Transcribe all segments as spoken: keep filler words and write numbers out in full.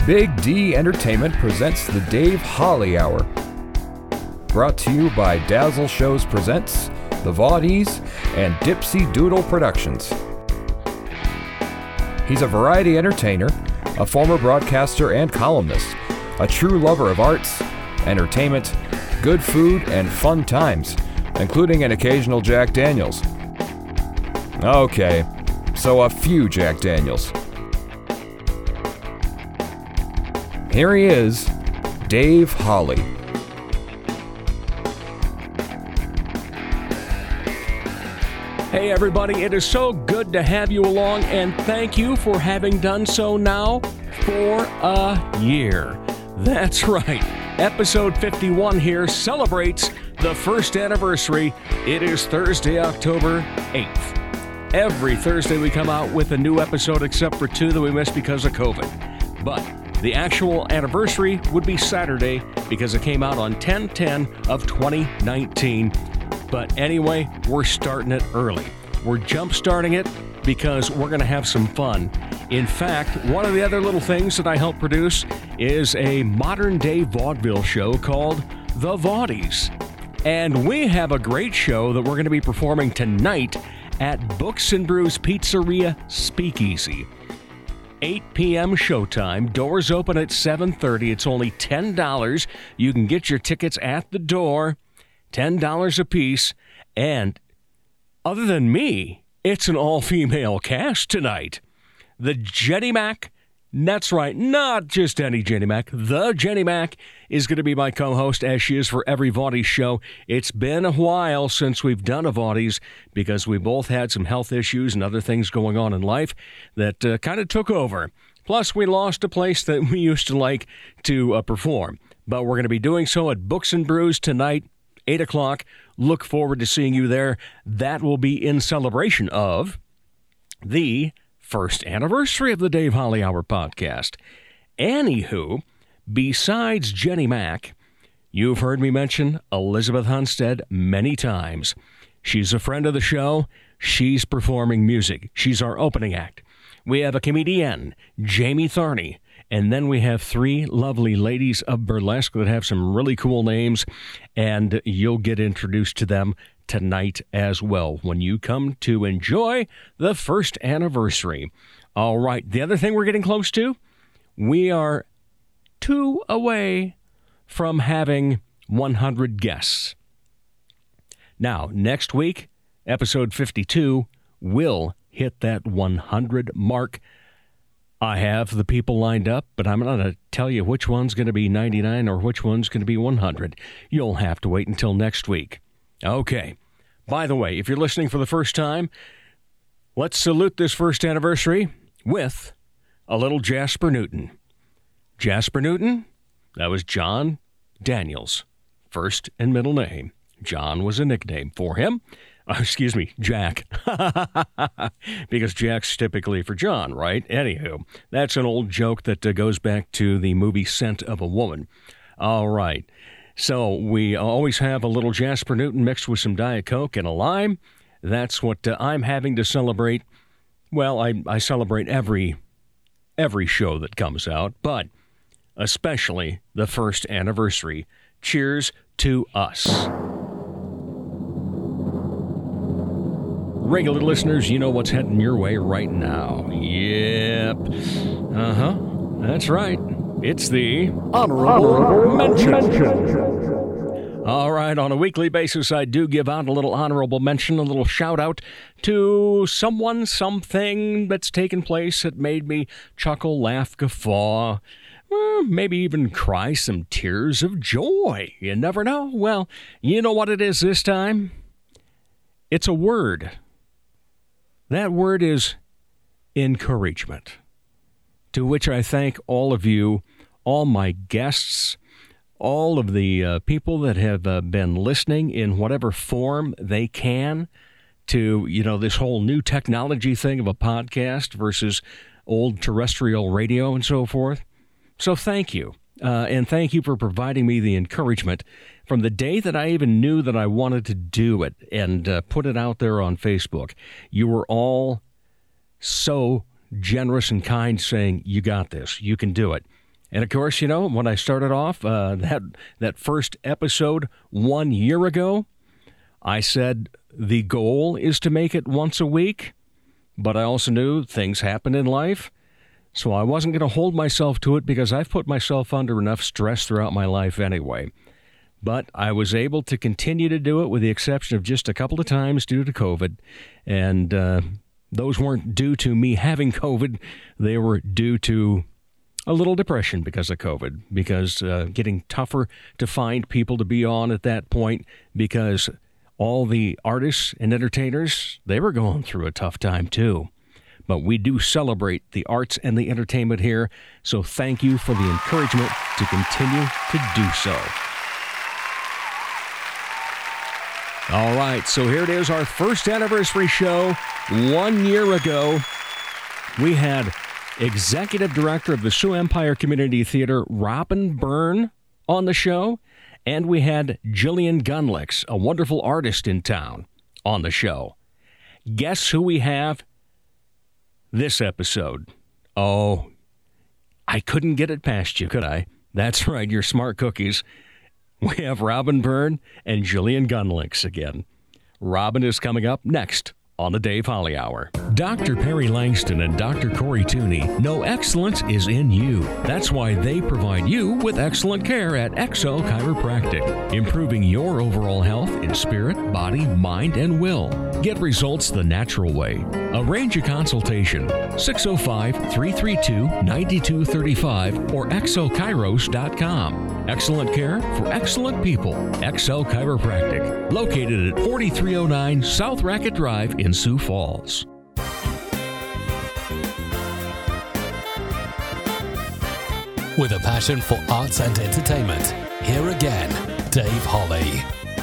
Big D Entertainment presents the Dave Holly Hour. Brought to you by Dazzle Shows Presents, The Vaudees, and Dipsy Doodle Productions. He's a variety entertainer, a former broadcaster and columnist, a true lover of arts, entertainment, good food, and fun times, including an occasional Jack Daniels. Okay, so a few Jack Daniels. Here he is, Dave Holly. Hey everybody, it is so good to have you along, and thank you for having done so now for a year. That's right, episode fifty-one here celebrates the first anniversary. It is Thursday, October eighth. Every Thursday we come out with a new episode except for two that we missed because of COVID. But the actual anniversary would be Saturday because it came out on ten ten of twenty nineteen. But anyway, we're starting it early. We're jump-starting it because we're going to have some fun. In fact, one of the other little things that I help produce is a modern-day vaudeville show called The Vaudees. And we have a great show that we're going to be performing tonight at Books and Brews Pizzeria Speakeasy. eight p.m. showtime. Doors open at seven thirty. It's only ten dollars. You can get your tickets at the door. ten dollars a piece. And other than me, it's an all-female cast tonight. The Jenny Mac, that's right, not just any Jenny Mac. The Jenny Mac is going to be my co-host, as she is for every Vaudees show. It's been a while since we've done a Vaudees because we both had some health issues and other things going on in life that uh, kind of took over. Plus, we lost a place that we used to like to uh, perform. But we're going to be doing so at Books and Brews tonight, eight o'clock. Look forward to seeing you there. That will be in celebration of the first anniversary of the Dave Holly Hour podcast. Anywho, besides Jenny Mac, you've heard me mention Elizabeth Hunstead many times. She's a friend of the show. She's performing music. She's our opening act. We have a comedian, Jamie Thorney. And then we have three lovely ladies of burlesque that have some really cool names, and you'll get introduced to them tonight as well when you come to enjoy the first anniversary. All right, the other thing we're getting close to, we are two away from having one hundred guests. Now, next week, episode fifty-two, will hit that one hundred mark. I have the people lined up, but I'm not going to tell you which one's going to be ninety-nine or which one's going to be one hundred. You'll have to wait until next week. Okay. By the way, if you're listening for the first time, let's salute this first anniversary with a little Jasper Newton. Jasper Newton, that was John Daniels' first and middle name. John was a nickname for him. Uh, excuse me, Jack. Because Jack's typically for John, right? Anywho, that's an old joke that uh, goes back to the movie Scent of a Woman. All right. So we always have a little Jasper Newton mixed with some Diet Coke and a lime. That's what uh, I'm having to celebrate. Well, I, I celebrate every every show that comes out, but especially the first anniversary. Cheers to us. Regular listeners, you know what's heading your way right now. Yep. Uh-huh. That's right. It's the Honorable, Honorable Mention. mention. All right, on a weekly basis, I do give out a little honorable mention, a little shout-out to someone, something that's taken place that made me chuckle, laugh, guffaw, well, maybe even cry some tears of joy. You never know. Well, you know what it is this time? It's a word. That word is encouragement, to which I thank all of you, all my guests, all of the uh, people that have uh, been listening in whatever form they can to, you know, this whole new technology thing of a podcast versus old terrestrial radio and so forth. So thank you. Uh, and thank you for providing me the encouragement from the day that I even knew that I wanted to do it and uh, put it out there on Facebook. You were all so generous and kind saying, you got this, you can do it. And of course, you know, when I started off uh, that that first episode one year ago, I said the goal is to make it once a week, but I also knew things happen in life, so I wasn't going to hold myself to it because I've put myself under enough stress throughout my life anyway. But I was able to continue to do it with the exception of just a couple of times due to COVID, and uh, those weren't due to me having COVID. They were due to a little depression because of COVID, because uh, getting tougher to find people to be on at that point because all the artists and entertainers, they were going through a tough time too. But we do celebrate the arts and the entertainment here, so thank you for the encouragement to continue to do so. All right, so here it is, our first anniversary show. One year ago, we had Executive Director of the Sioux Empire Community Theater, Robin Byrne, on the show, and we had Jillian Gunlicks, a wonderful artist in town, on the show. Guess who we have this episode? Oh, I couldn't get it past you, could I? That's right, you're smart cookies. We have Robin Byrne and Jillian Gunlicks again. Robin is coming up next on the Dave Holly Hour. Doctor Perry Langston and Doctor Corey Tooney know excellence is in you. That's why they provide you with excellent care at X O Chiropractic, improving your overall health in spirit, body, mind, and will. Get results the natural way. Arrange a consultation, six oh five, three three two, nine two three five or x o chiros dot com. Excellent care for excellent people. X O Chiropractic, located at forty-three oh nine South Racket Drive in Sioux Falls. With a passion for arts and entertainment, here again, Dave Holly.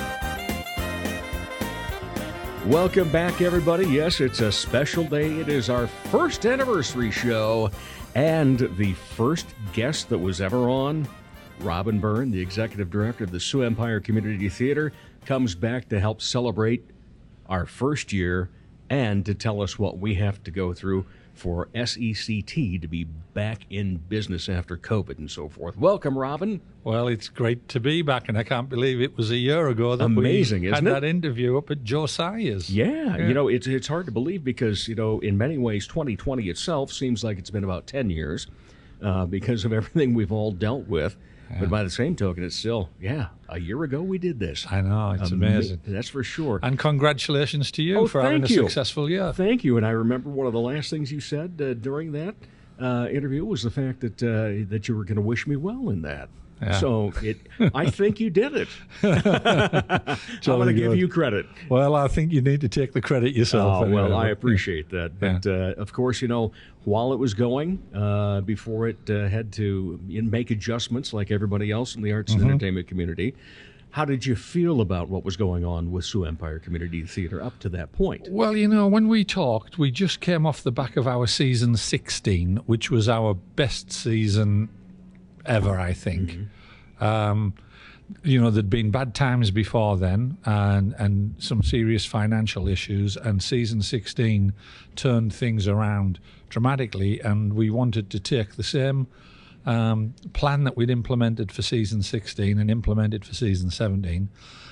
Welcome back, everybody. Yes, it's a special day. It is our first anniversary show, and the first guest that was ever on, Robin Byrne, the Executive Director of the Sioux Empire Community Theater, comes back to help celebrate our first year and to tell us what we have to go through for S E C T to be back in business after COVID and so forth. Welcome, Robin. Well, it's great to be back, and I can't believe it was a year ago that Amazing, we isn't had it? that interview up at Josiah's. Yeah, Yeah. you know, it's it's hard to believe because, you know, in many ways, twenty twenty itself seems like it's been about ten years uh, because of everything we've all dealt with. Yeah. But by the same token, it's still, yeah, a year ago we did this. I know, it's Ama- amazing. That's for sure. And congratulations to you Oh, for having a thank you. successful year. Thank you. And I remember one of the last things you said uh, during that uh, interview was the fact that uh, that you were going to wish me well in that. Yeah. So it, I think you did it. I'm going to give good. you credit. Well, I think you need to take the credit yourself. Oh, anyway. well, I appreciate that. But, Yeah. uh, of course, you know, while it was going, uh, before it uh, had to you know, make adjustments like everybody else in the arts Mm-hmm. and entertainment community, how did you feel about what was going on with Sioux Empire Community Theater up to that point? Well, you know, when we talked, we just came off the back of our season sixteen, which was our best season ever, I think. Mm-hmm. Um, you know, there'd been bad times before then and, and some serious financial issues, and season sixteen turned things around dramatically, and we wanted to take the same um, plan that we'd implemented for season sixteen and implemented for season seventeen,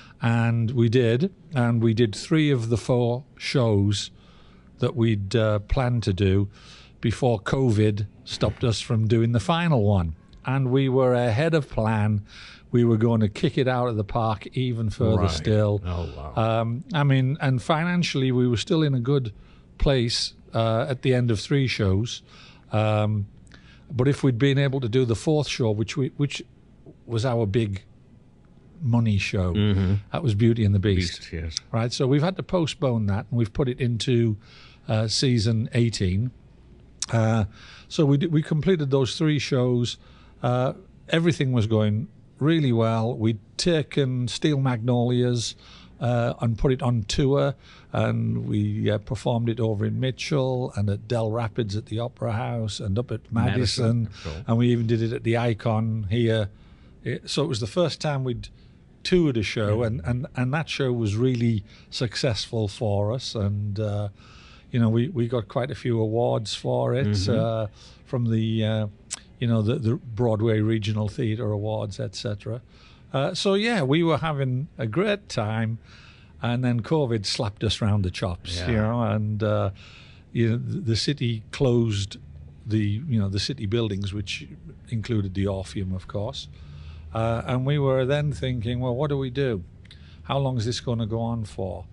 and we did, and we did three of the four shows that we'd uh, planned to do before COVID stopped us from doing the final one. And we were ahead of plan. We were going to kick it out of the park even further Right. still. Oh, wow. Um, I mean, and financially, we were still in a good place uh, at the end of three shows. Um, but if we'd been able to do the fourth show, which we, which was our big money show, that was Beauty and the Beast. Beast, yes. Right, so we've had to postpone that, and we've put it into uh, season eighteen. Uh, so we did, we completed those three shows. Uh, everything was going really well. We'd taken Steel Magnolias uh, and put it on tour, and we uh, performed it over in Mitchell and at Del Rapids at the Opera House and up at Madison, Madison, cool. and we even did it at the Icon here. It, so it was the first time we'd toured a show, and, and, and that show was really successful for us, and uh, you know, we, we got quite a few awards for it uh, from the uh, you know, the, the Broadway Regional Theatre Awards, et cetera. Uh, so yeah, we were having a great time, and then COVID slapped us round the chops, Yeah. you know, and uh, you know, the, the city closed the you know the city buildings, which included the Orpheum, of course, uh, and we were then thinking, well, what do we do? How long is this going to go on for?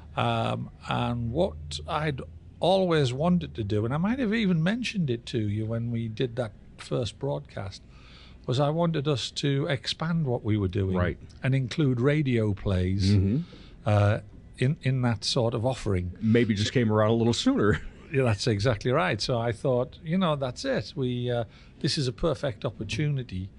Um, and what I'd always wanted to do, and I might have even mentioned it to you when we did that first broadcast, was I wanted us to expand what we were doing, Right. and include radio plays Mm-hmm. uh, in in that sort of offering. Maybe just came around a little sooner. Yeah, that's exactly right. So I thought, you know, that's it. We uh, this is a perfect opportunity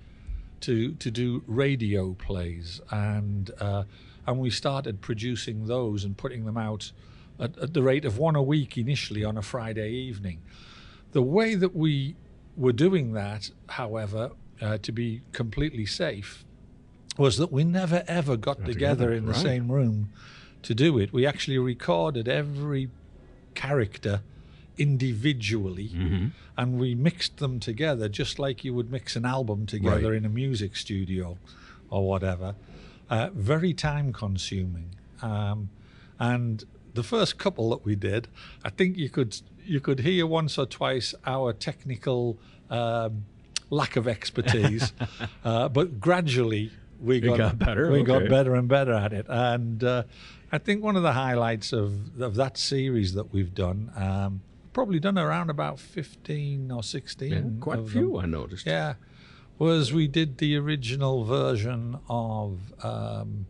to to do radio plays, and uh, and we started producing those and putting them out at, at the rate of one a week initially on a Friday evening. The way that we were doing that, however, uh, to be completely safe, was that we never ever got together, together, in the right. same room to do it. We actually recorded every character individually, Mm-hmm. and we mixed them together just like you would mix an album together Right. in a music studio or whatever. Uh, very time consuming, um, and the first couple that we did, I think you could you could hear once or twice our technical um, lack of expertise, uh, but gradually we got, got better, We got okay. better and better at it, and uh, I think one of the highlights of of that series that we've done, um, probably done around about fifteen or sixteen, Yeah, quite a of few, them. I noticed. Yeah, was we did the original version of um,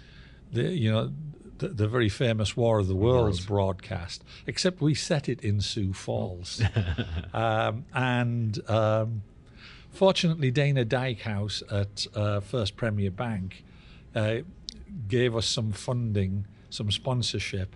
the you know the, the very famous War of the Worlds Worlds. broadcast, except we set it in Sioux Falls, um, and um, fortunately Dana Dykehouse at uh, First Premier Bank uh, gave us some funding, some sponsorship,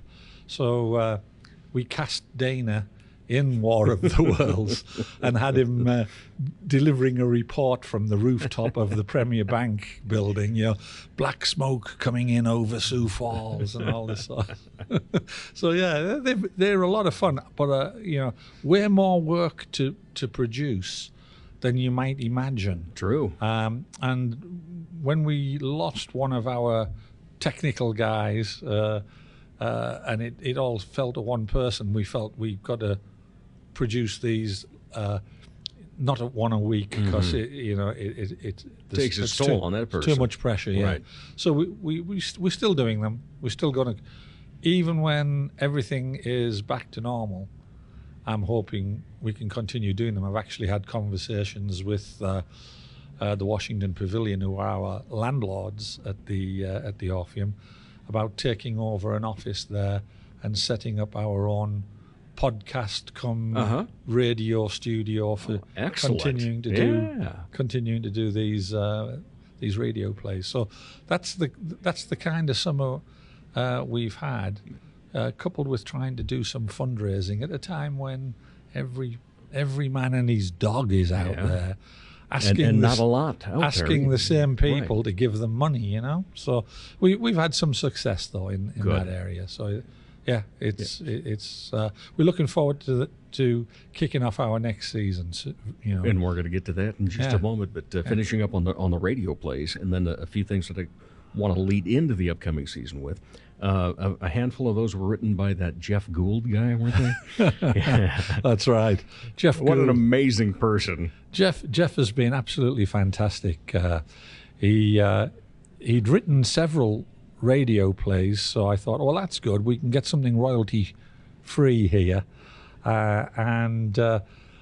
so uh, we cast Dana in War of the Worlds and had him uh, delivering a report from the rooftop of the Premier Bank building, you know, black smoke coming in over Sioux Falls and all this sort of. So yeah, they, they're a lot of fun, but uh, you know, way more work to, to produce than you might imagine. True. Um, and when we lost one of our technical guys, uh, uh, and it, it all fell to one person, we felt we've got to produce these uh, not at one a week because it, you know it it, it Takes its it's toll too, on that it's person. Too much pressure, yeah. Right. So we we we st- we're still doing them. We're still going to, even when everything is back to normal. I'm hoping we can continue doing them. I've actually had conversations with uh, uh, the Washington Pavilion, who are our landlords at the uh, at the Orpheum, about taking over an office there and setting up our own podcast come Uh-huh. radio studio for Excellent. continuing to Yeah. do continuing to do these uh, these radio plays. So that's the that's the kind of summer uh, we've had, uh, coupled with trying to do some fundraising at a time when every every man and his dog is out Yeah. there And, asking and the not s- a lot out asking there. the same people Right. to give them money, you know. So we we've had some success though in, in Good. that area. So yeah, it's it, it's uh, we're looking forward to the, to kicking off our next season. So, you know, And we're going to get to that in just Yeah. a moment. But uh, finishing up on the on the radio plays, and then a, a few things that I want to lead into the upcoming season with. Uh, a, a handful of those were written by that Jeff Gould guy, weren't they? Yeah. that's right. Jeff What an Gould. amazing person! Jeff Jeff has been absolutely fantastic. Uh, he uh, he'd written several radio plays, so I thought, well, that's good. We can get something royalty free here. Uh, and uh,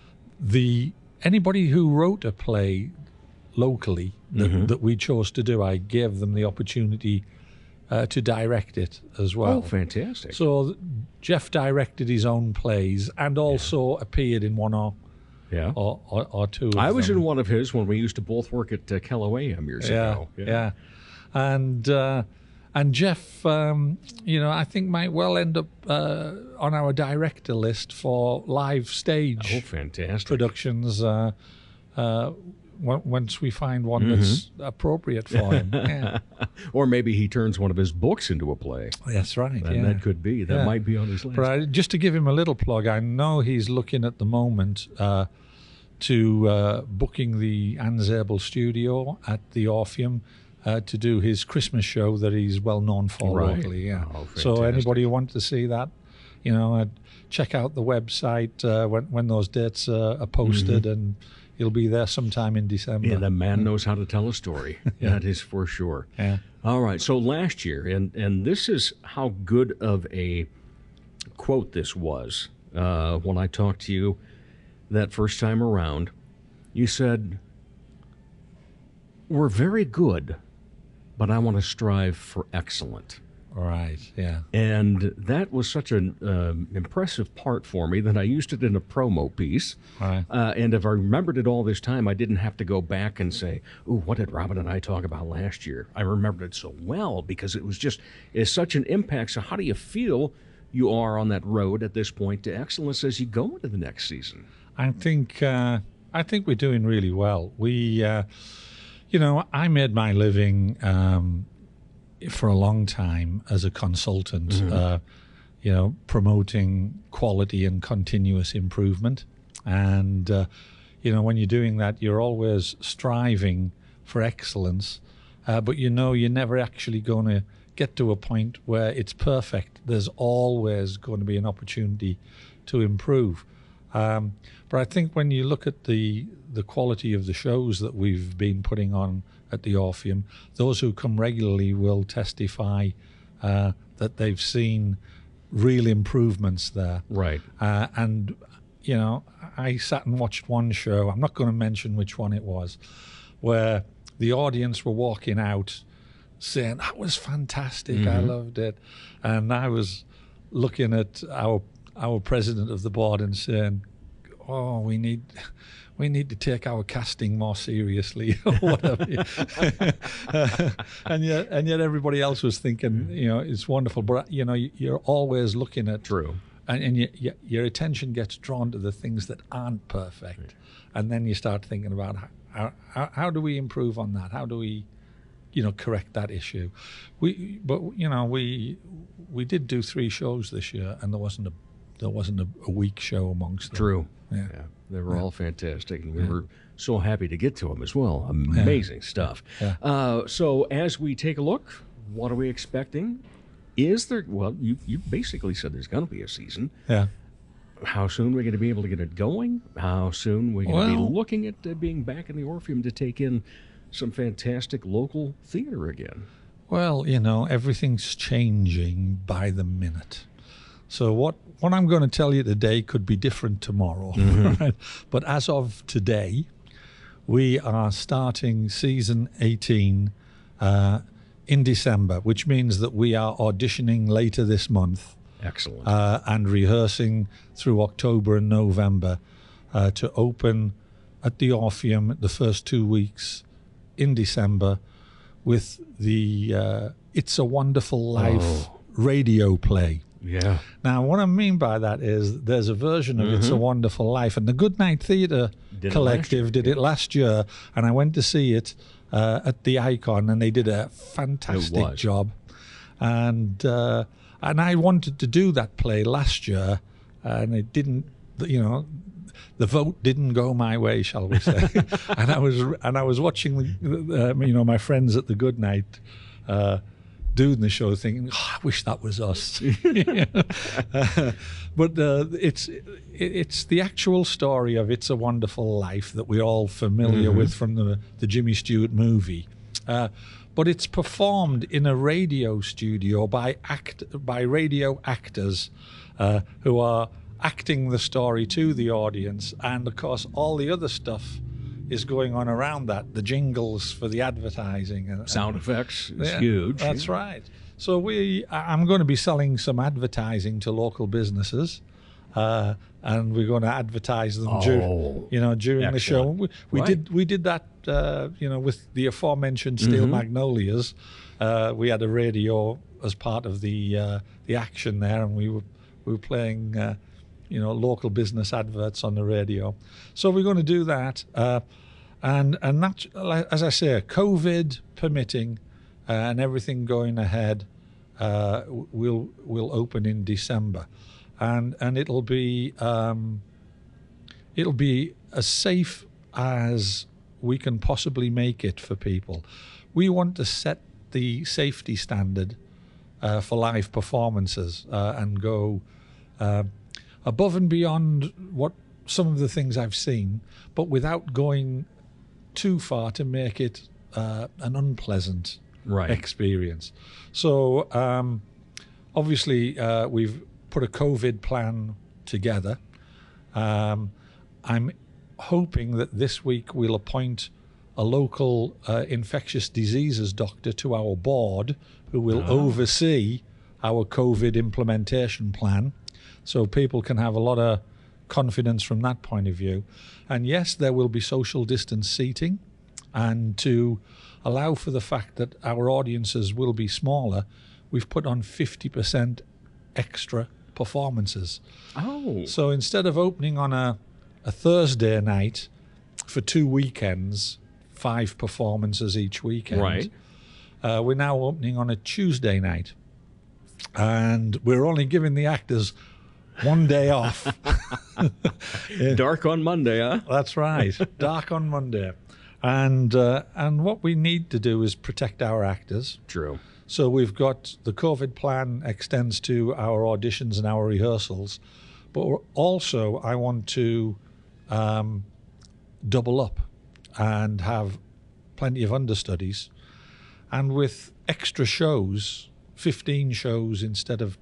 the anybody who wrote a play locally that, Mm-hmm. that we chose to do, I gave them the opportunity uh, to direct it as well. Oh, fantastic! So th- Jeff directed his own plays and also appeared in one or yeah, or, or, or two of I was them. in one of his when we used to both work at uh, Kellow A M years yeah, ago. yeah, and uh, and Jeff, um, you know, I think might well end up uh, on our director list for live stage Oh, fantastic! productions uh, uh, w- once we find one that's appropriate for him. Yeah, Or maybe he turns one of his books into a play. that's right. And yeah. that could be. That Yeah. might be on his list. But I, just to give him a little plug, I know he's looking at the moment uh, to uh, booking the Anzabel studio at the Orpheum uh, to do his Christmas show that he's well known for Right. locally. Yeah. Oh, so fantastic. anybody who wants to see that, you know, uh, check out the website uh, when when those dates uh, are posted, and he'll be there sometime in December. Yeah, the man knows how to tell a story. Yeah. That is for sure. Yeah. All right. So last year, and and this is how good of a quote this was uh, when I talked to you that first time around. You said, "We're very good, but I want to strive for excellent." Right. Yeah. And that was such an um impressive part for me that I used it in a promo piece. Right. Uh, and if I remembered it all this time, I didn't have to go back and say, "Ooh, what did Robin and I talk about last year?" I remembered it so well because it was just it's such an impact. So how do you feel you are on that road at this point to excellence as you go into the next season? I think uh, I think we're doing really well. We, uh, you know, I made my living um, for a long time as a consultant, Mm-hmm. uh, you know, promoting quality and continuous improvement. And, uh, you know, when you're doing that, you're always striving for excellence, uh, but you know you're never actually going to get to a point where it's perfect. There's always going to be an opportunity to improve. Um, but I think when you look at the the quality of the shows that we've been putting on at the Orpheum, those who come regularly will testify uh, that they've seen real improvements there. Right. Uh, and, you know, I sat and watched one show, I'm not going to mention which one it was, where the audience were walking out saying, "That was fantastic, I loved it." And I was looking at our our president of the board and saying, "Oh, we need we need to take our casting more seriously," or whatever. uh, and yet and yet everybody else was thinking, you know, it's wonderful, but you know, you're always looking at True. and, and you, you, your attention gets drawn to the things that aren't perfect, Right. and then you start thinking about how, how how do we improve on that? How do we, you know, correct that issue? We, but you know, we we did do three shows this year, and there wasn't a there wasn't a, a weak show amongst them. True. Yeah. Yeah. They were Yeah. all fantastic, and we Yeah. were so happy to get to them as well. Amazing stuff. Yeah. Uh, so as we take a look, what are we expecting? Is there, well, you, you basically said there's going to be a season. Yeah. How soon are we going to be able to get it going? How soon are we going to Well- be looking at uh, being back in the Orpheum to take in some fantastic local theater again? Well, you know, everything's changing by the minute. So what, what I'm going to tell you today could be different tomorrow. Right? But as of today, we are starting season eighteen uh, in December, which means that we are auditioning later this month Excellent. uh, and rehearsing through October and November uh, to open at the Orpheum the first two weeks in December with the uh, It's a Wonderful Life Oh. radio play. yeah. Now, what I mean by that is there's a version of It's a Wonderful Life, and the Goodnight Theatre Mm-hmm. Did it last Collective year, did it last year, and I went to see it uh, at the Icon, and they did a fantastic was. job. And uh, and I wanted to do that play last year, and it didn't. You know, the vote didn't go my way, shall we say? and I was and I was watching, the, uh, you know, my friends at the Goodnight. Uh, doing the show thinking, oh, I wish that was us. uh, but uh, it's it, it's the actual story of It's a Wonderful Life that we're all familiar Mm-hmm. with from the, the Jimmy Stewart movie. Uh, but it's performed in a radio studio by act by radio actors uh, who are acting the story to the audience. And of course, all the other stuff is going on around that, the jingles for the advertising. And, Sound and- effects is yeah, huge. That's right. So we, I- I'm going to be selling some advertising to local businesses, uh, and we're going to advertise them, Oh, dur- you know, during the show. excellent. We, we Right. did we did that, uh, you know, with the aforementioned Steel Mm-hmm. Magnolias. Uh, we had a radio as part of the uh, the action there, and we were we were playing. Uh, you know, local business adverts on the radio. So we're going to do that. Uh, and and that, as I say, COVID permitting uh, and everything going ahead, uh, we'll, we'll open in December. And and it'll be um, it'll be as safe as we can possibly make it for people. We want to set the safety standard uh, for live performances uh, and go uh, above and beyond what some of the things I've seen, but without going too far to make it uh, an unpleasant right. experience. So um, obviously uh, we've put a COVID plan together. Um, I'm hoping that this week we'll appoint a local uh, infectious diseases doctor to our board who will oh. oversee our COVID implementation plan, so people can have a lot of confidence from that point of view. And yes, there will be social distance seating, and to allow for the fact that our audiences will be smaller, we've put on fifty percent extra performances. Oh. So instead of opening on a, a Thursday night for two weekends, five performances each weekend, right. uh, we're now opening on a Tuesday night. And we're only giving the actors one day off. Dark on Monday, huh? That's right. Dark on Monday. And uh, and what we need to do is protect our actors. True. So we've got the COVID plan extends to our auditions and our rehearsals. But we're also, I want to um, double up and have plenty of understudies. And with extra shows, fifteen shows instead of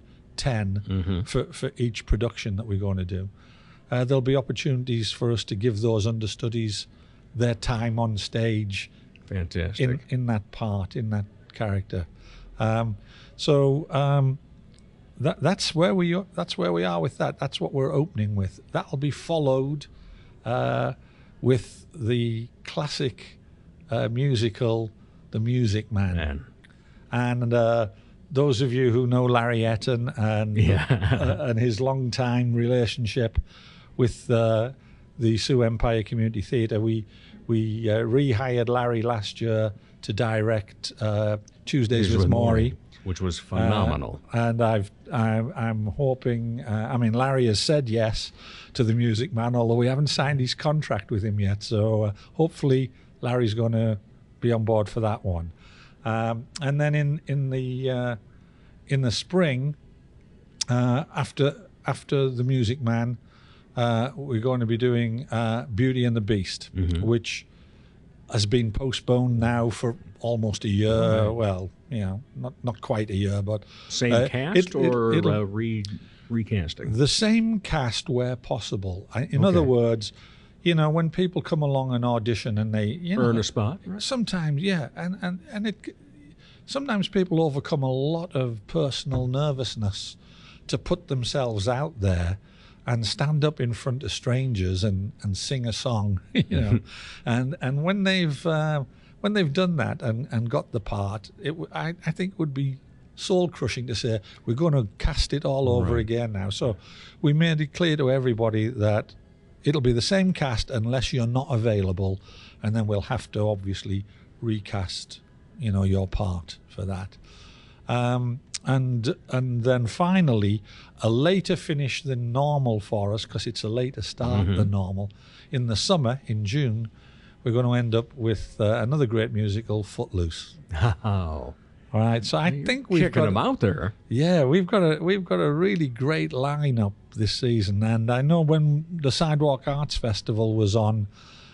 ten mm-hmm. for, for each production that we're going to do. Uh, there'll be opportunities for us to give those understudies their time on stage. Fantastic. In, in that part, in that character. Um, so um, that that's where we that's where we are with that. That's what we're opening with. That'll be followed uh, with the classic uh, musical, The Music Man. Man. And uh, those of you who know Larry Etten and yeah. uh, and his long-time relationship with uh, the Sioux Empire Community Theatre, we we uh, rehired Larry last year to direct uh, Tuesdays with, with Maury, which was phenomenal. Uh, and I've I'm, I'm hoping. Uh, I mean, Larry has said yes to The Music Man, although we haven't signed his contract with him yet. So uh, hopefully, Larry's going to be on board for that one. Um, and then in in the uh, in the spring, uh, after after The Music Man, uh, we're going to be doing uh, Beauty and the Beast, mm-hmm. which has been postponed now for almost a year. Right. Well, you know, not not quite a year, but same uh, cast it, it, or uh, re recasting. The same cast where possible. I, in okay. other words, you know, when people come along and audition and they, you know, earn a spot, right? Sometimes, yeah, and and and it. Sometimes people overcome a lot of personal nervousness to put themselves out there and stand up in front of strangers and, and sing a song, you know, and and when they've uh, when they've done that and, and got the part, it w- I I think it would be soul crushing to say we're going to cast it all over right. again now. So we made it clear to everybody that it'll be the same cast unless you're not available, and then we'll have to obviously recast, you know, your part for that. Um, and and then finally, a later finish than normal for us, because it's a later start mm-hmm. than normal. In the summer, in June, we're going to end up with uh, another great musical, Footloose. Oh. All right, so I You're think we've kicking got them out there. Yeah, we've got a we've got a really great lineup this season, and I know when the Sidewalk Arts Festival was on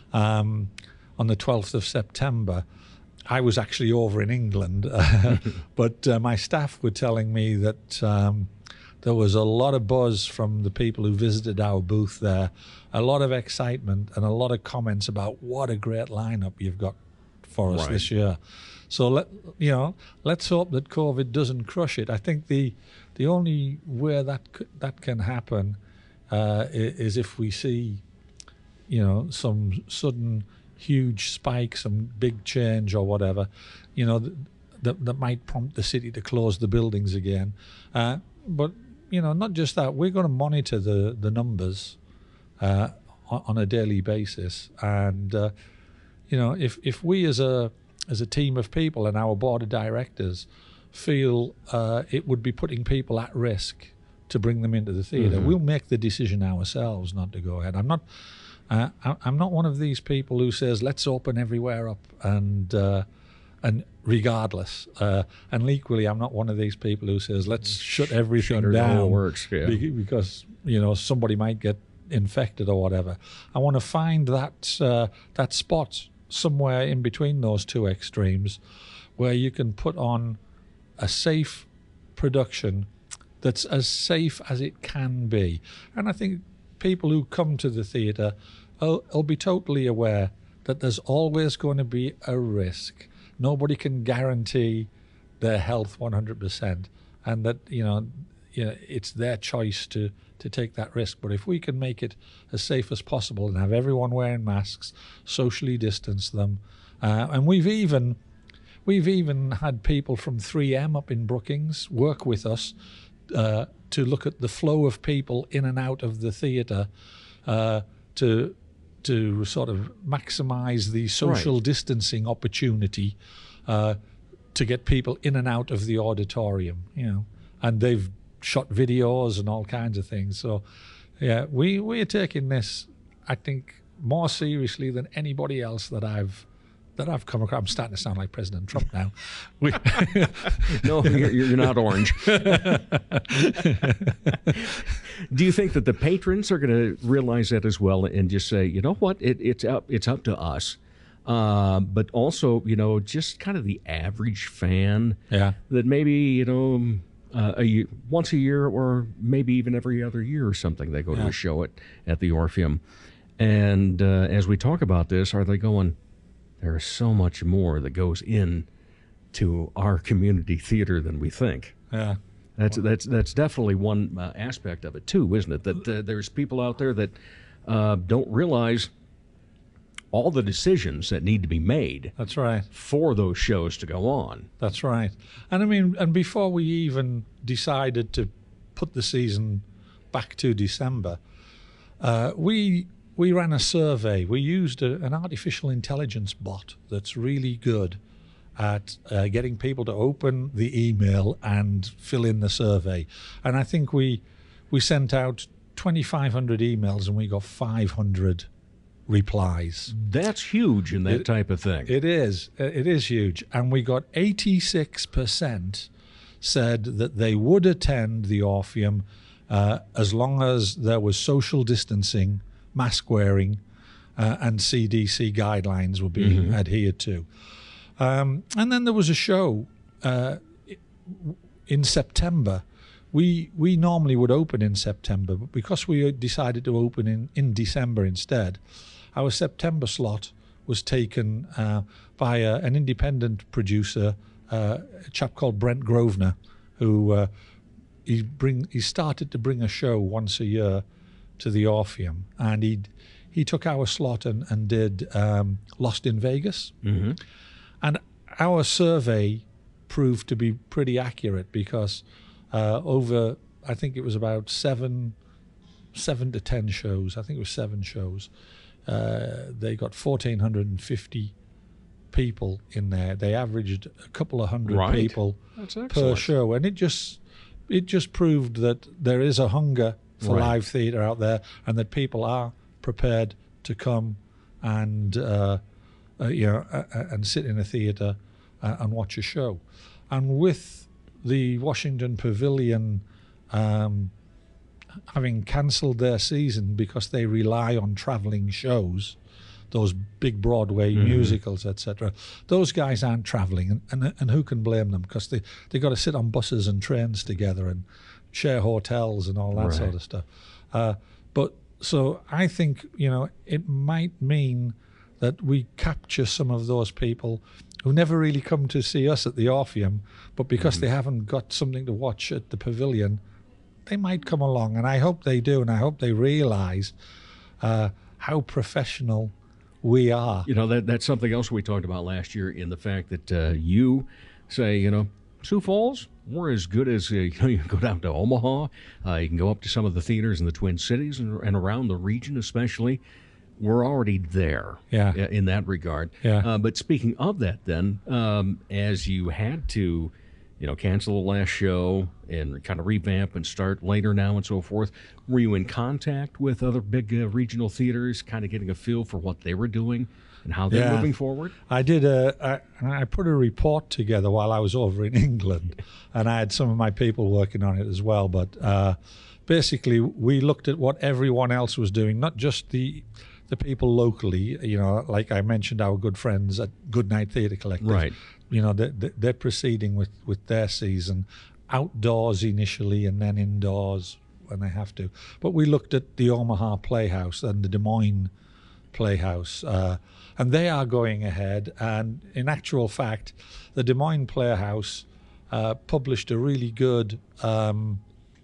um, on the twelfth of September, I was actually over in England, uh, but uh, my staff were telling me that um, there was a lot of buzz from the people who visited our booth there, a lot of excitement and a lot of comments about what a great lineup you've got for us right. this year. So let you know, let's hope that COVID doesn't crush it. I think the the only way that c- that can happen uh, is if we see, you know, some sudden huge spike, some big change or whatever, you know, that that might prompt the city to close the buildings again. Uh, but you know, not just that, we're going to monitor the the numbers uh, on, on a daily basis, and uh, you know, if if we as a as a team of people and our board of directors feel uh, it would be putting people at risk to bring them into the theater. Mm-hmm. We'll make the decision ourselves not to go ahead. I'm not. Uh, I, I'm not one of these people who says let's open everywhere up and uh, and regardless. Uh, and equally, I'm not one of these people who says let's shut everything Shutter the down whole works, yeah. be- because you know somebody might get infected or whatever. I want to find that uh, that spot somewhere in between those two extremes, where you can put on a safe production that's as safe as it can be. And I think people who come to the theatre will, will be totally aware that there's always going to be a risk. Nobody can guarantee their health one hundred percent, and that you know, you know, it's their choice to to take that risk. But if we can make it as safe as possible and have everyone wearing masks, socially distance them, uh, and we've even we've even had people from three M up in Brookings work with us uh, to look at the flow of people in and out of the theatre uh, to to sort of maximise the social Right. distancing opportunity uh, to get people in and out of the auditorium, you know, and they've shot videos and all kinds of things. So, yeah, we we're taking this, I think, more seriously than anybody else that I've that I've come across. I'm starting to sound like President Trump now. We, No, you're, you're not orange. Do you think that the patrons are going to realize that as well and just say, you know what, it, it's up, it's up to us, uh, but also, you know, just kind of the average fan, Yeah. that maybe you know uh, a year, once a year or maybe even every other year or something they go to Yeah. a show at at the Orpheum, and uh, as we talk about this, are they going? There is so much more that goes in to our community theater than we think. yeah. That's that's that's definitely one uh, aspect of it too, isn't it? That uh, there's people out there that uh, don't realize all the decisions that need to be made That's right. for those shows to go on. That's right. And I mean, and before we even decided to put the season back to December, uh, we we ran a survey. We used a, an artificial intelligence bot that's really good at uh, getting people to open the email and fill in the survey. And I think we we sent out twenty-five hundred emails and we got five hundred replies. That's huge in that It- type of thing. It is. It is huge. And we got eighty-six percent said that they would attend the Orpheum uh, as long as there was social distancing, mask wearing, uh, and C D C guidelines were being adhered to. Um, and then there was a show uh, in September. We we normally would open in September, but because we decided to open in, in December instead, our September slot was taken uh, by a, an independent producer, uh, a chap called Brent Grosvenor, who uh, he bring he started to bring a show once a year to the Orpheum, and he he took our slot and and did um, Lost in Vegas. Mm-hmm. And our survey proved to be pretty accurate because uh, over, I think it was about seven, seven to ten shows. I think it was seven shows. Uh, they got fourteen fifty people in there. They averaged a couple of hundred Right. people That's per excellent. show, and it just it just proved that there is a hunger for Right. live theatre out there, and that people are prepared to come and. Uh, Uh, you know, uh, uh, and sit in a theatre uh, and watch a show. And with the Washington Pavilion um, having cancelled their season because they rely on travelling shows, those big Broadway musicals, et cetera, those guys aren't travelling, and, and and who can blame them? Because they they got to sit on buses and trains together and share hotels and all that Right. sort of stuff. Uh, but so I think you know it might mean that we capture some of those people who never really come to see us at the Orpheum, but because they haven't got something to watch at the Pavilion, they might come along, and I hope they do, and I hope they realise uh, how professional we are. You know, that that's something else we talked about last year in the fact that uh, you say, you know, Sioux Falls, we're as good as, uh, you know, you can go down to Omaha, uh, you can go up to some of the theaters in the Twin Cities and, and around the region especially. We're already there Yeah. uh, in that regard. Yeah. Uh, but speaking of that then, um, as you had to you know, cancel the last show and kind of revamp and start later now and so forth. Were you in contact with other big uh, regional theaters, kind of getting a feel for what they were doing and how they're Yeah. moving forward? I did a, I, I put a report together while I was over in England, and I had some of my people working on it as well. But uh, basically, we looked at what everyone else was doing, not just the the people locally. You know, like I mentioned, our good friends at Goodnight Theatre Collective. Right. You know, they, they- they're proceeding with, with their season outdoors initially and then indoors when they have to. But we looked at the Omaha Playhouse and the Des Moines Playhouse, uh, and they are going ahead. And in actual fact, the Des Moines Playhouse uh, published a really good um,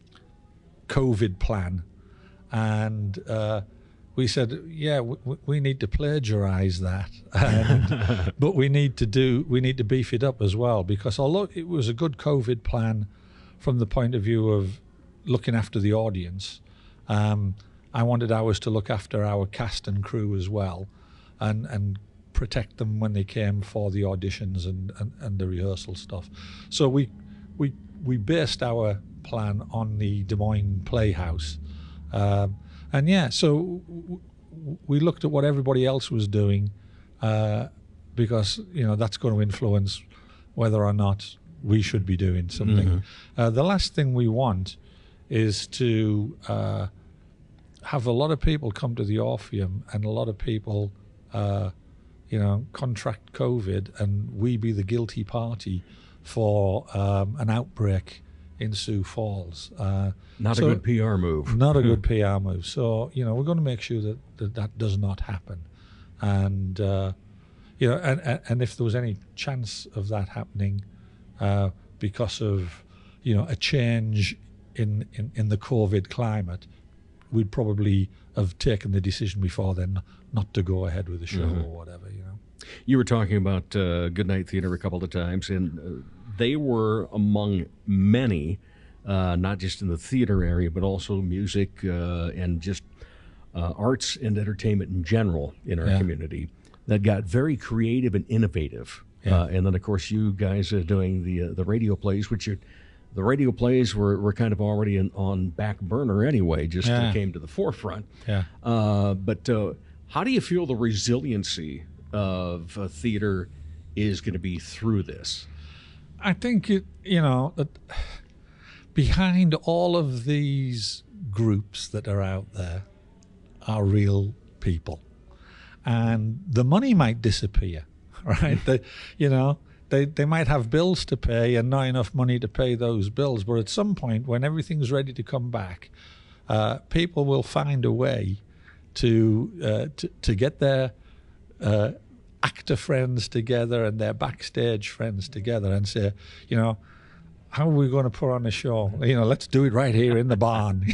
COVID plan, and uh, we said, yeah, we, we need to plagiarize that, and, but we need to do we need to beef it up as well, because although it was a good COVID plan from the point of view of looking after the audience, um, I wanted ours to look after our cast and crew as well, and and protect them when they came for the auditions and, and, and the rehearsal stuff. So we we we based our plan on the Des Moines Playhouse. Um, and yeah, so w- w- we looked at what everybody else was doing, uh, because, you know, that's going to influence whether or not we should be doing something. Mm-hmm. Uh, the last thing we want is to uh, have a lot of people come to the Orpheum and a lot of people, uh, you know, contract COVID, and we be the guilty party for um, an outbreak in Sioux Falls. Uh, Not so- a good P R move. Not a good P R move. So, you know, we're going to make sure that that, that does not happen. And, uh, you know, and, and, and if there was any chance of that happening uh, because of, you know, a change in, in, in the COVID climate, we'd probably have taken the decision before then not to go ahead with the show Mhm. or whatever, you know. You were talking about uh, Goodnight Theatre a couple of times, and uh, they were among many, uh, not just in the theater area, but also music uh, and just uh, arts and entertainment in general in our Yeah. community, that got very creative and innovative. Yeah. Uh, and then, of course, you guys are doing the uh, the radio plays, which are, the radio plays were, were kind of already in, on back burner anyway, just uh, Yeah. came to the forefront. Yeah. Uh, but uh, how do you feel the resiliency of uh, theater is going to be through this? I think it, you know, that behind all of these groups that are out there are real people, and the money might disappear, right? they, you know, they they might have bills to pay and not enough money to pay those bills, but at some point, when everything's ready to come back, uh, people will find a way to uh, to, to get their uh, actor friends together and their backstage friends together and say, you know, how are we going to put on a show? You know, let's do it right here in the barn.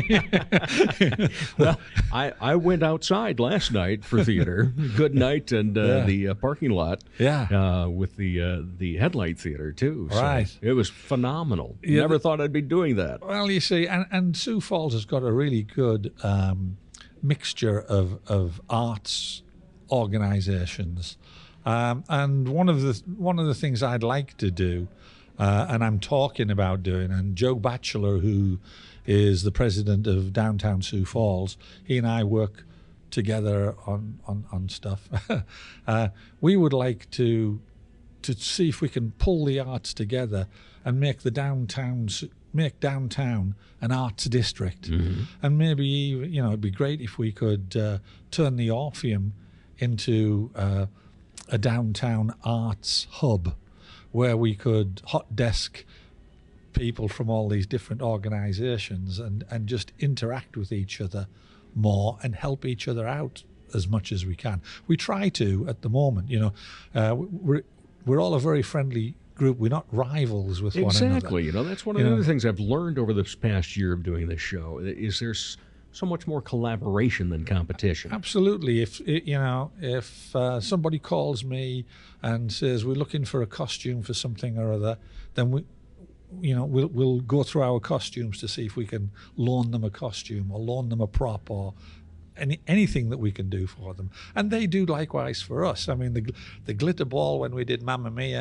Well, I, I went outside last night for theater, good night, and uh, Yeah. the uh, parking lot, Yeah. uh, with the uh, the Headlight Theater too. So Right. it was phenomenal. Yeah, Never the- thought I'd be doing that. Well, you see, and, and Sioux Falls has got a really good um, mixture of, of arts organizations. Um, and one of the one of the things I'd like to do, uh, and I'm talking about doing, and Joe Batchelor, who is the president of Downtown Sioux Falls, he and I work together on on, on stuff. uh, we would like to to see if we can pull the arts together and make the downtown make downtown an arts district. And maybe, you know, it'd be great if we could uh, turn the Orpheum into uh, a downtown arts hub where we could hot desk people from all these different organizations and, and just interact with each other more and help each other out as much as we can. We try to at the moment, you know, uh, we're, we're all a very friendly group. We're not rivals with one another. Exactly. You know, that's one of You the know. other things I've learned over this past year of doing this show. Is there's so much more collaboration than competition. Absolutely. If you know, if uh, somebody calls me and says we're looking for a costume for something or other, then we, you know, we'll we'll go through our costumes to see if we can loan them a costume or loan them a prop or any anything that we can do for them. And they do likewise for us. I mean, the the glitter ball when we did Mamma Mia,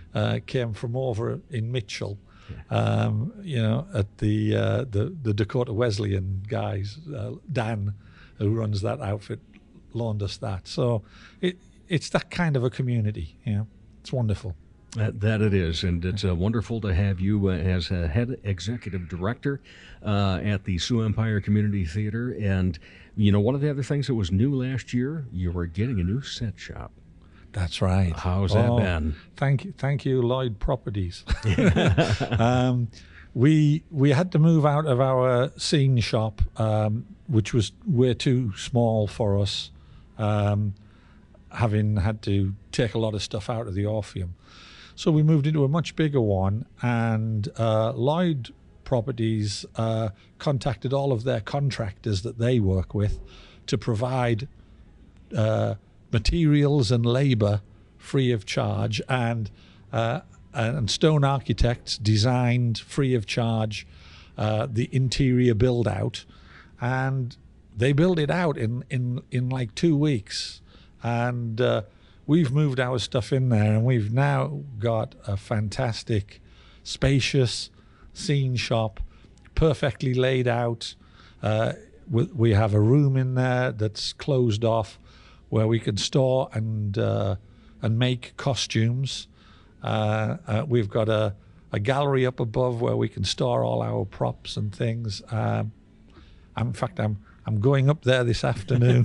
uh, came from over in Mitchell, um, you know, at the, uh, the the Dakota Wesleyan guys. Uh, Dan, who runs that outfit, loaned us that. So it it's that kind of a community. You know, it's wonderful. That, that it is, and it's uh, wonderful to have you uh, as a head executive director uh, at the Sioux Empire Community Theater. And, you know, one of the other things that was new last year, you were getting a new set shop. That's right. How's that oh, been? Thank you, thank you, Lloyd Properties. um, we we had to move out of our scene shop, um, which was way too small for us, um, having had to take a lot of stuff out of the Orpheum. So we moved into a much bigger one, and uh, Lloyd Properties uh, contacted all of their contractors that they work with to provide uh, materials and labor free of charge, and uh, and Stone Architects designed free of charge uh, the interior build out, and they built it out in in in like two weeks, and uh, we've moved our stuff in there, and we've now got a fantastic, spacious scene shop, perfectly laid out. Uh, we, we have a room in there that's closed off, where we can store and uh, and make costumes. Uh, uh, we've got a, a gallery up above where we can store all our props and things. Um, in fact, I'm I'm going up there this afternoon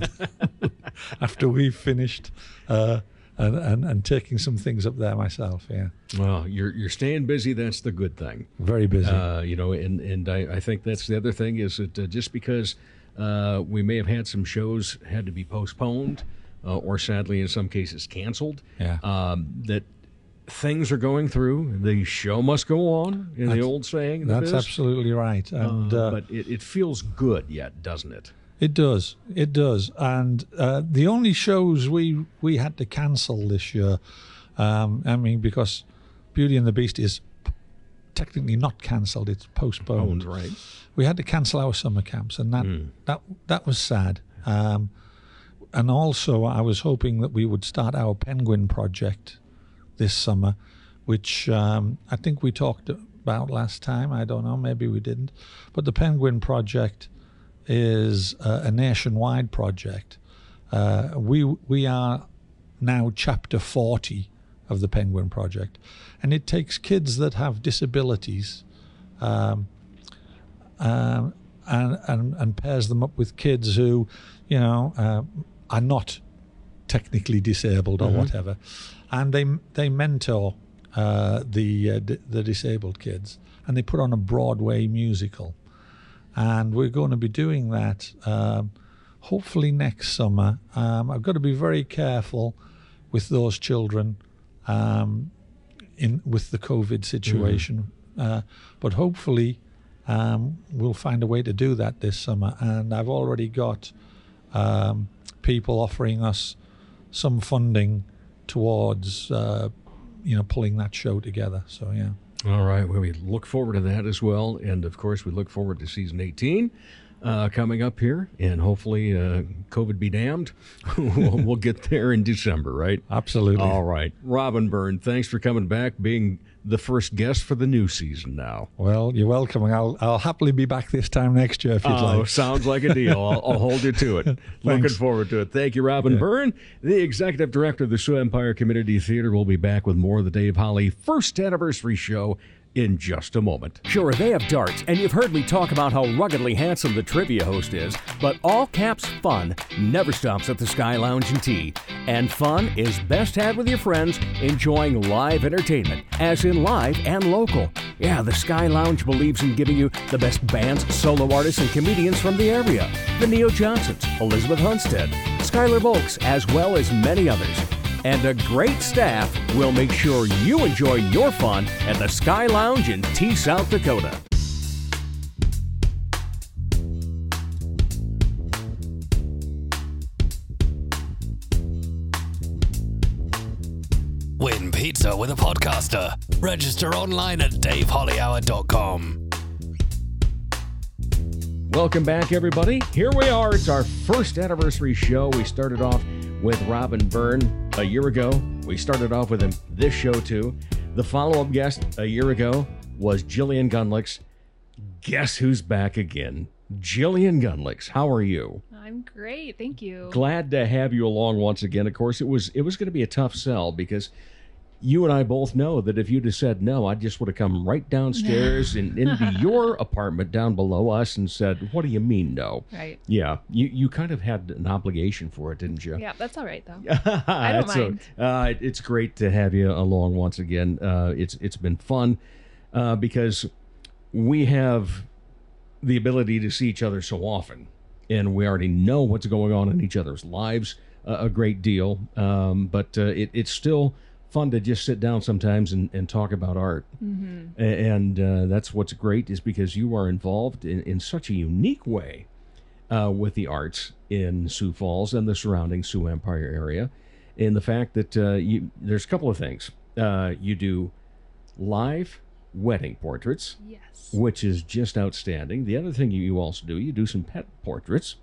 after we've finished. Uh, And, and and taking some things up there myself, yeah. Well, you're you're staying busy. That's the good thing. Very busy. Uh, you know, and and I, I think that's the other thing is that uh, just because uh, we may have had some shows had to be postponed, uh, or sadly in some cases canceled. Yeah. Um, that things are going through. The show must go on. In that's, the old saying. That's is. absolutely right. And uh, uh, but it, it feels good yet, doesn't it? It does. It does. And uh, the only shows we we had to cancel this year, um, I mean, because Beauty and the Beast is p- technically not cancelled; it's postponed. Oh, right. We had to cancel our summer camps, and that Mm. that that was sad. Um, and also, I was hoping that we would start our Penguin project this summer, which um, I think we talked about last time. I don't know. Maybe we didn't. But the Penguin project is uh, a nationwide project. Uh, we we are now chapter forty of the Penguin Project, and it takes kids that have disabilities um, um, and, and and pairs them up with kids who, you know, uh, are not technically disabled or Mm-hmm. whatever, and they they mentor uh, the uh, d- the disabled kids, and they put on a Broadway musical. And we're going to be doing that um, hopefully next summer. Um, I've got to be very careful with those children um, in with the COVID situation. Mm. Uh, but hopefully um, we'll find a way to do that this summer. And I've already got um, people offering us some funding towards uh, you know, pulling that show together. So, yeah. All right. Well, we look forward to that as well. And, of course, we look forward to season eighteen uh, coming up here. And hopefully, uh, COVID be damned, we'll, we'll get there in December, right? Absolutely. All right. Robin Byrne, thanks for coming back, being the first guest for the new season now. Well, you're welcome. I'll I'll happily be back this time next year if you'd oh, like. Sounds like a deal. I'll, I'll hold you to it. Looking forward to it. Thank you, Robin Yeah. Byrne, the Executive Director of the Sioux Empire Community Theater. We'll be back with more of the Dave Holly First Anniversary Show in just a moment. Sure, they have darts, and you've heard me talk about how ruggedly handsome the trivia host is, but all caps fun never stops at the Sky Lounge and Tea. And fun is best had with your friends enjoying live entertainment, as in live and local. Yeah, the Sky Lounge believes in giving you the best bands, solo artists, and comedians from the area. The Neo Johnsons, Elizabeth Hunstead, Skylar Volks, as well as many others. And a great staff will make sure you enjoy your fun at the Sky Lounge in Tea, South Dakota. Win pizza with a podcaster. Register online at dave holly hour dot com. Welcome back, everybody. Here we are. It's our first anniversary show. We started off with Robin Byrne a year ago. We started off with him this show, too. The follow-up guest a year ago was Jillian Gunlicks. Guess who's back again? Jillian Gunlicks. How are you? I'm great, thank you. Glad to have you along once again. Of course, it was it was going to be a tough sell because you and I both know that if you'd have said no, I just would have come right downstairs and into your apartment down below us and said, what do you mean no? Right. Yeah, you, you kind of had an obligation for it, didn't you? Yeah, that's all right, though. I don't That's mind. A, uh, it's great to have you along once again. Uh, it's It's been fun uh, because we have the ability to see each other so often, and we already know what's going on in each other's lives uh, a great deal, um, but uh, it, it's still fun to just sit down sometimes and, and talk about art. Mm-hmm. A- and uh, that's what's great is because you are involved in, in such a unique way uh, with the arts in Sioux Falls and the surrounding Sioux Empire area, in the fact that uh, you there's a couple of things. Uh, you do live wedding portraits, Yes. which is just outstanding. The other thing you, you also do, you do some pet portraits,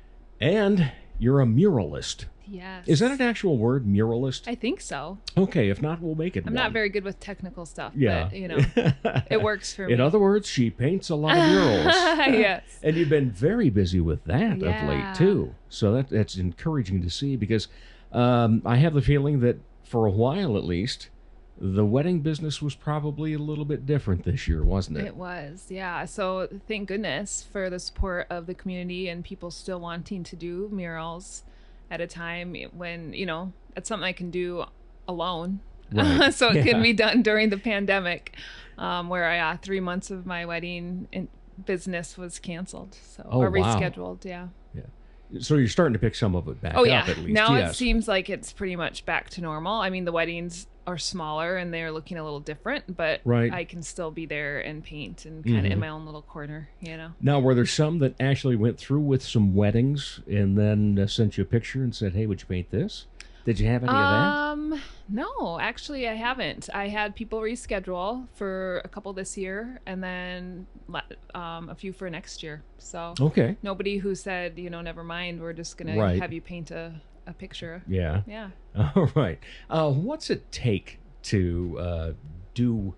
and you're a muralist. Yes. Is that an actual word, muralist? I think so. Okay, if not, we'll make it I'm one. not very good with technical stuff, Yeah. but, you know, it works for me. In other words, she paints a lot of murals. Yes. And you've been very busy with that of Yeah. late, too. So that that's encouraging to see because um, I have the feeling that for a while at least, the wedding business was probably a little bit different this year, wasn't it? It was, yeah. So thank goodness for the support of the community and people still wanting to do murals at a time when, you know, it's something I can do alone. Right. So it Yeah. can be done during the pandemic, um, where I, uh, three months of my wedding in business was canceled. So, Oh, or wow. rescheduled, yeah. So you're starting to pick some of it back Oh, up yeah. at least. Now yes. it seems like it's pretty much back to normal. I mean, the weddings are smaller and they're looking a little different, but Right. I can still be there and paint and kind of Mhm. in my own little corner, you know? Now, were there some that actually went through with some weddings and then uh, sent you a picture and said, hey, would you paint this? Did you have any of Um, no, actually, I haven't. I had people reschedule for a couple this year and then le- um, a few for next year. So that? Okay. nobody who said, you know, never mind, we're just going Right. to have you paint a, a picture. Yeah. Yeah. All right. Uh, what's it take to uh, do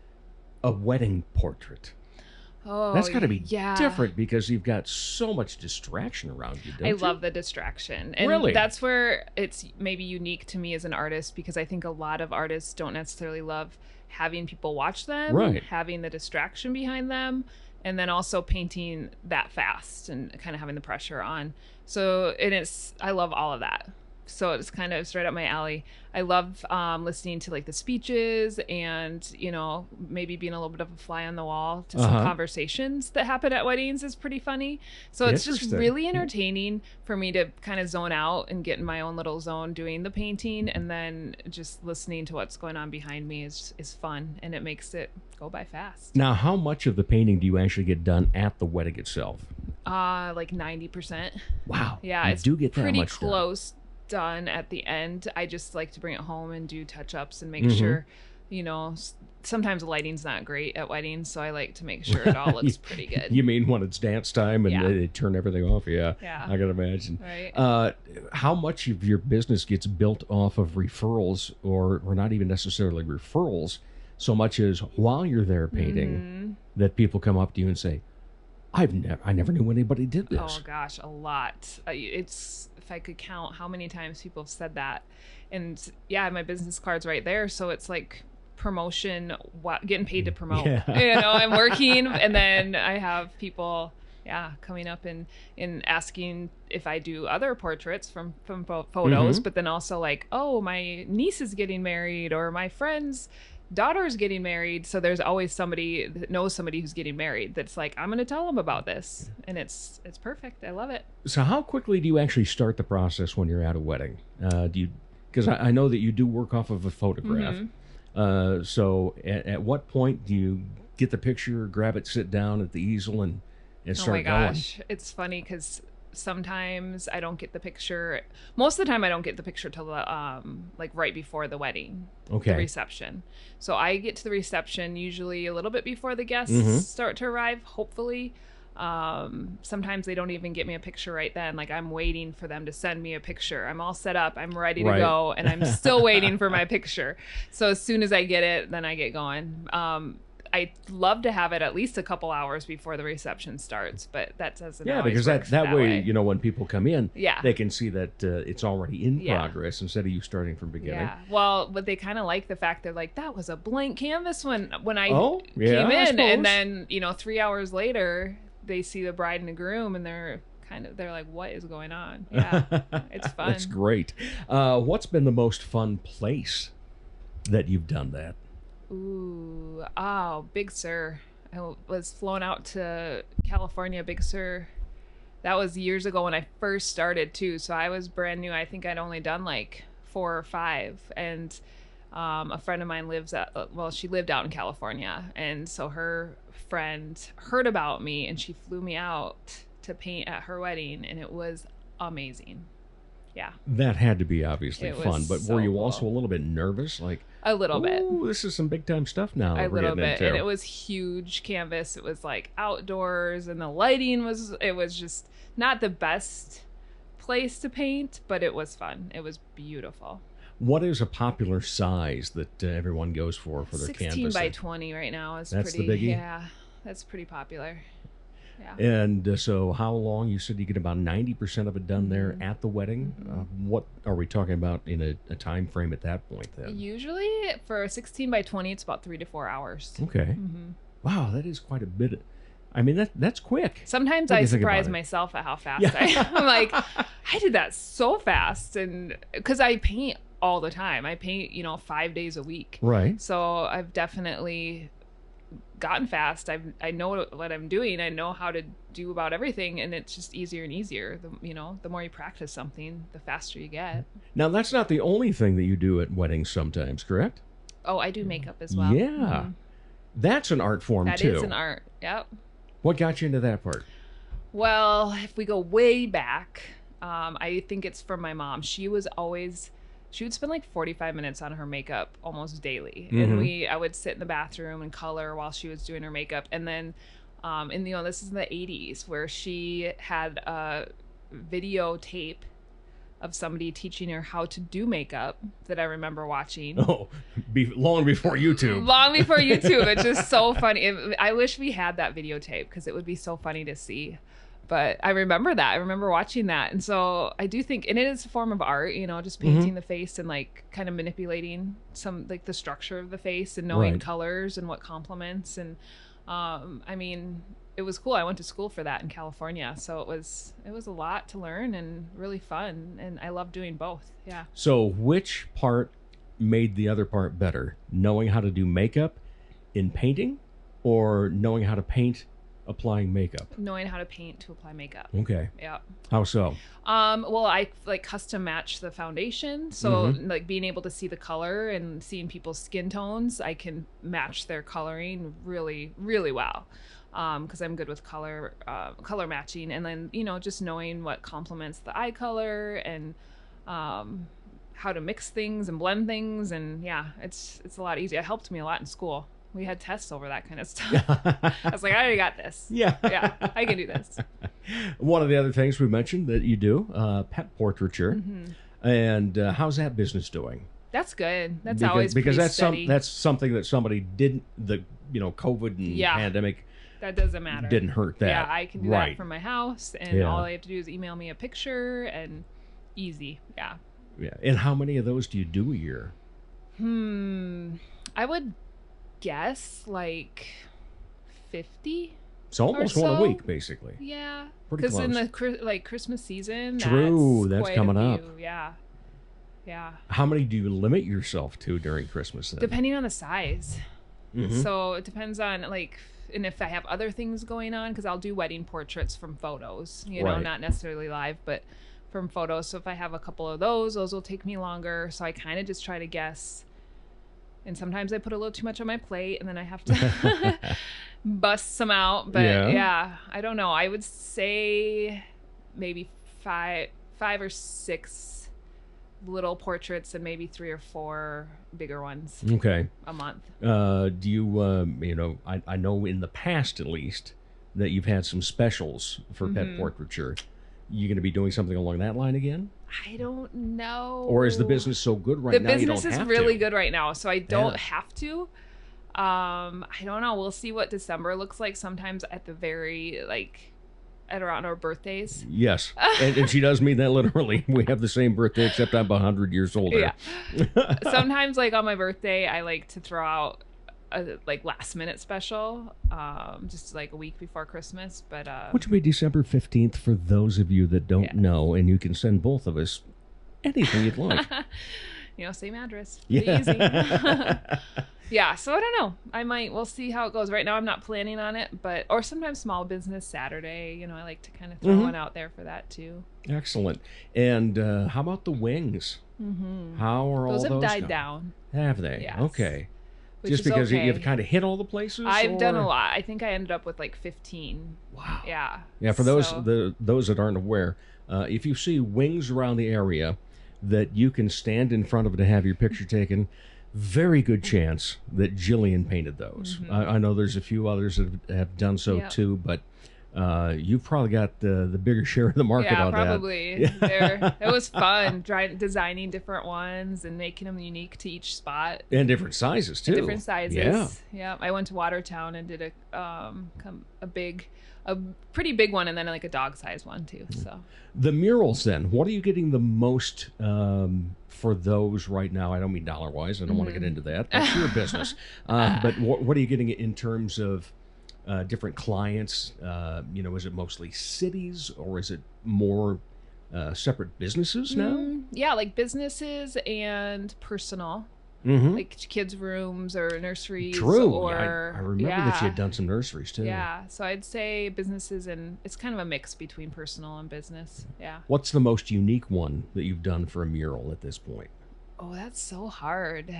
a wedding portrait? Oh, That's got to be yeah. different because you've got so much distraction around you, don't I you? love the distraction. And Really? that's where it's maybe unique to me as an artist because I think a lot of artists don't necessarily love having people watch them, Right. having the distraction behind them, and then also painting that fast and kind of having the pressure on. So and it's I love all of that. So it's kind of straight up my alley. I love um, listening to like the speeches and, you know, maybe being a little bit of a fly on the wall to some Uh-huh. conversations that happen at weddings is pretty funny. So it's just Interesting. really entertaining for me to kind of zone out and get in my own little zone doing the painting, and then just listening to what's going on behind me is is fun, and it makes it go by fast. Now, how much of the painting do you actually get done at the wedding itself? Uh like ninety percent. Wow. Yeah, you it's do get that pretty much done. close done at the end. I just like to bring it home and do touch-ups and make Mhm. sure, you know, s- sometimes the lighting's not great at weddings, so I like to make sure it all looks pretty good. You mean when it's dance time and Yeah. they, they turn everything off? Yeah. Yeah. I can imagine. Right. Uh, how much of your business gets built off of referrals, or or not even necessarily referrals, so much as while you're there painting, Mhm. that people come up to you and say, "I've never, I never knew anybody did this." Oh gosh, a lot. Uh, It's if I could count how many times people have said that, and yeah, my business card's right there. So it's like promotion, what getting paid to promote. Yeah. You know, I'm working, and then I have people, yeah, coming up and and asking if I do other portraits from from pho- photos, Mhm. but then also like, oh, my niece is getting married, or my friend's daughter's getting married. So there's always somebody that knows somebody who's getting married that's like, I'm going to tell them about this, and it's it's perfect. I love it. So how quickly do you actually start the process when you're at a wedding? Uh, do you? Because I, I know that you do work off of a photograph. Mhm. Uh, so at, at what point do you get the picture, grab it, sit down at the easel, and and Oh start my gosh, it's funny because sometimes I don't get the picture. Most of the time, I don't get the picture till the um like right before the wedding, going? Okay. the reception. So I get to the reception usually a little bit before the guests Mhm. start to arrive, hopefully. Um, sometimes they don't even get me a picture right then. Like I'm waiting for them to send me a picture. I'm all set up. I'm ready to Right. go, and I'm still waiting for my picture. So as soon as I get it, then I get going. Um, I love to have it at least a couple hours before the reception starts, but that doesn't Yeah, always because work that, that, that way, you know, when people come in, Yeah. they can see that uh, it's already in Yeah. progress instead of you starting from beginning. Yeah. Well, but they kind of like the fact they're like, that was a blank canvas when when I Oh, yeah, came I in, suppose. and then you know three hours later they see the bride and the groom, and they're kind of they're like, what is going on? Yeah, it's fun. That's great. Uh, what's been the most fun place that you've done that? Ooh, oh, Big Sur. I w- was flown out to California, Big Sur. That was years ago when I first started too. So I was brand new. I think I'd only done like four or five. And um, a friend of mine lives at, well, she lived out in California. And so her friend heard about me and she flew me out to paint at her wedding. And it was amazing. Yeah, That had to be obviously It was fun, but so were you cool. also a little bit nervous? Like, a little bit. oh, this is some big time stuff now. A that we're little getting bit, into. and it was huge canvas. It was like outdoors, and the lighting was. It was just not the best place to paint, but it was fun. It was beautiful. What is a popular size that uh, everyone goes for for their Sixteen canvas? by twenty right now is That's the pretty. biggie? Yeah, that's pretty popular. Yeah. And uh, so, how long? You said you get about ninety percent of it done there Mm-hmm. at the wedding. Uh, what are we talking about in a, a time frame at that point? Then, Usually for a sixteen by twenty, it's about three to four hours. okay. Mm-hmm. Wow, that is quite a bit. I mean, that that's quick. Sometimes What do I you think about surprise it? myself at how fast Yeah. I am. I'm like, I did that so fast, and because I paint all the time. I paint, you know, five days a week. Right. So I've definitely gotten fast. I I know what, what I'm doing. I know how to do about everything, and it's just easier and easier. The, you know, the more you practice something, the faster you get. Now, that's not the only thing that you do at weddings. Sometimes, correct? Oh, I do makeup as well. Yeah, Mhm. that's an art form That too. is an art. Yep. What got you into that part? Well, if we go way back, um, I think it's from my mom. She was always, she would spend like forty-five minutes on her makeup almost daily. Mhm. And we, I would sit in the bathroom and color while she was doing her makeup. And then, um, in the, you know, this is in the eighties where she had a videotape of somebody teaching her how to do makeup that I remember watching. Oh, be, long before YouTube. Long before YouTube. It's just so funny. It, I wish we had that videotape because it would be so funny to see. But I remember that. I remember watching that. And so I do think, and it is a form of art, you know, just painting Mm-hmm. the face and like kind of manipulating some, like the structure of the face and knowing Right. colors and what complements. And um, I mean, it was cool. I went to school for that in California. So it was, it was a lot to learn and really fun. And I love doing both. Yeah. So, which part made the other part better? Knowing how to do makeup in painting, or knowing how to paint applying makeup? Knowing how to paint to apply makeup. Okay. Yeah. How so? Um, well, I like custom match the foundation. So Mm-hmm. like being able to see the color and seeing people's skin tones, I can match their coloring really, really well. Um, cause I'm good with color, uh, color matching. And then, you know, just knowing what complements the eye color and, um, how to mix things and blend things. And yeah, it's, it's a lot easier. It helped me a lot in school. We had tests over that kind of stuff. I was like, I already got this. Yeah. Yeah, I can do this. One of the other things we mentioned that you do, uh, pet portraiture. Mm-hmm. And uh, how's that business doing? That's good. That's because, always because pretty that's steady. some that's something that somebody didn't, the you know COVID and Yeah. pandemic That doesn't matter. didn't hurt that. Yeah, I can do right. that from my house, and Yeah. all I have to do is email me a picture, and easy. Yeah. Yeah. And how many of those do you do a year? Hmm. I would guess like fifty. It's almost Or one a so. week, basically. Yeah. Pretty Because in close. the Chri- like Christmas season, True, that's quite a coming up. few. Yeah. Yeah. How many do you limit yourself to during Christmas then? Depending on the size. Mhm. So it depends on like, and if I have other things going on, because I'll do wedding portraits from photos, you know, Right. not necessarily live, but from photos. So if I have a couple of those, those will take me longer. So I kind of just try to guess. And sometimes I put a little too much on my plate and then I have to bust some out. But Yeah. yeah. I don't know. I would say maybe five, five or six little portraits and maybe three or four bigger ones Okay. a month. Uh, do you, um, you know, I, I know in the past at least, that you've had some specials for Mm-hmm. pet portraiture. You going to be doing something along that line again? I don't know. Or is the business so good right the now you business don't is have really to? good right now, so I don't Yeah. have to. Um, I don't know. We'll see what December looks like. Sometimes at the very like at around our birthdays. Yes, and, and she does mean that literally. We have the same birthday, except I'm one hundred years older. Yeah. Sometimes, like on my birthday, I like to throw out a like last minute special, um, just like a week before Christmas. But uh, Which will be December fifteenth for those of you that don't Yeah. know, and you can send both of us anything you'd like. you know, same address. Pretty Yeah. easy. Yeah, so I don't know. I might. We'll see how it goes. Right now, I'm not planning on it, but or sometimes Small Business Saturday. You know, I like to kind of throw Mhm. one out there for that too. Excellent. And uh, how about the wings? Mm-hmm. How are Those all have those died going? down. Have they? Yes. Okay. Which Just is because okay. you've kind of hit all the places? I've done or- a lot. I think I ended up with like fifteen. Wow. Yeah. Yeah, for those So- the those that aren't aware, uh, if you see wings around the area that you can stand in front of to have your picture taken, very good chance that Jillian painted those. I, I know there's a few others that have- have done so Mm-hmm. Yep. too, but uh, you've probably got the the bigger share of the market yeah, on probably. that. They're- it was fun trying designing different ones and making them unique to each spot. And different sizes too. Different sizes. Yeah. Yeah. I went to Watertown and did a um com- a big, a pretty big one, and then like a dog size one too. So The murals, then, what are you getting the most um, for those right now? I don't mean dollar wise. I don't want to get into that. That's your business. Uh, but what, what are you getting in terms of uh, different clients? Uh, you know, is it mostly cities or is it more uh, separate businesses now? Mm, yeah, like businesses and personal, Mm-hmm. like kids' rooms or nurseries. True. Or I, I remember yeah. that you had done some nurseries too. Yeah, so I'd say businesses, and it's kind of a mix between personal and business. Yeah. What's the most unique one that you've done for a mural at this point? Oh, that's so hard.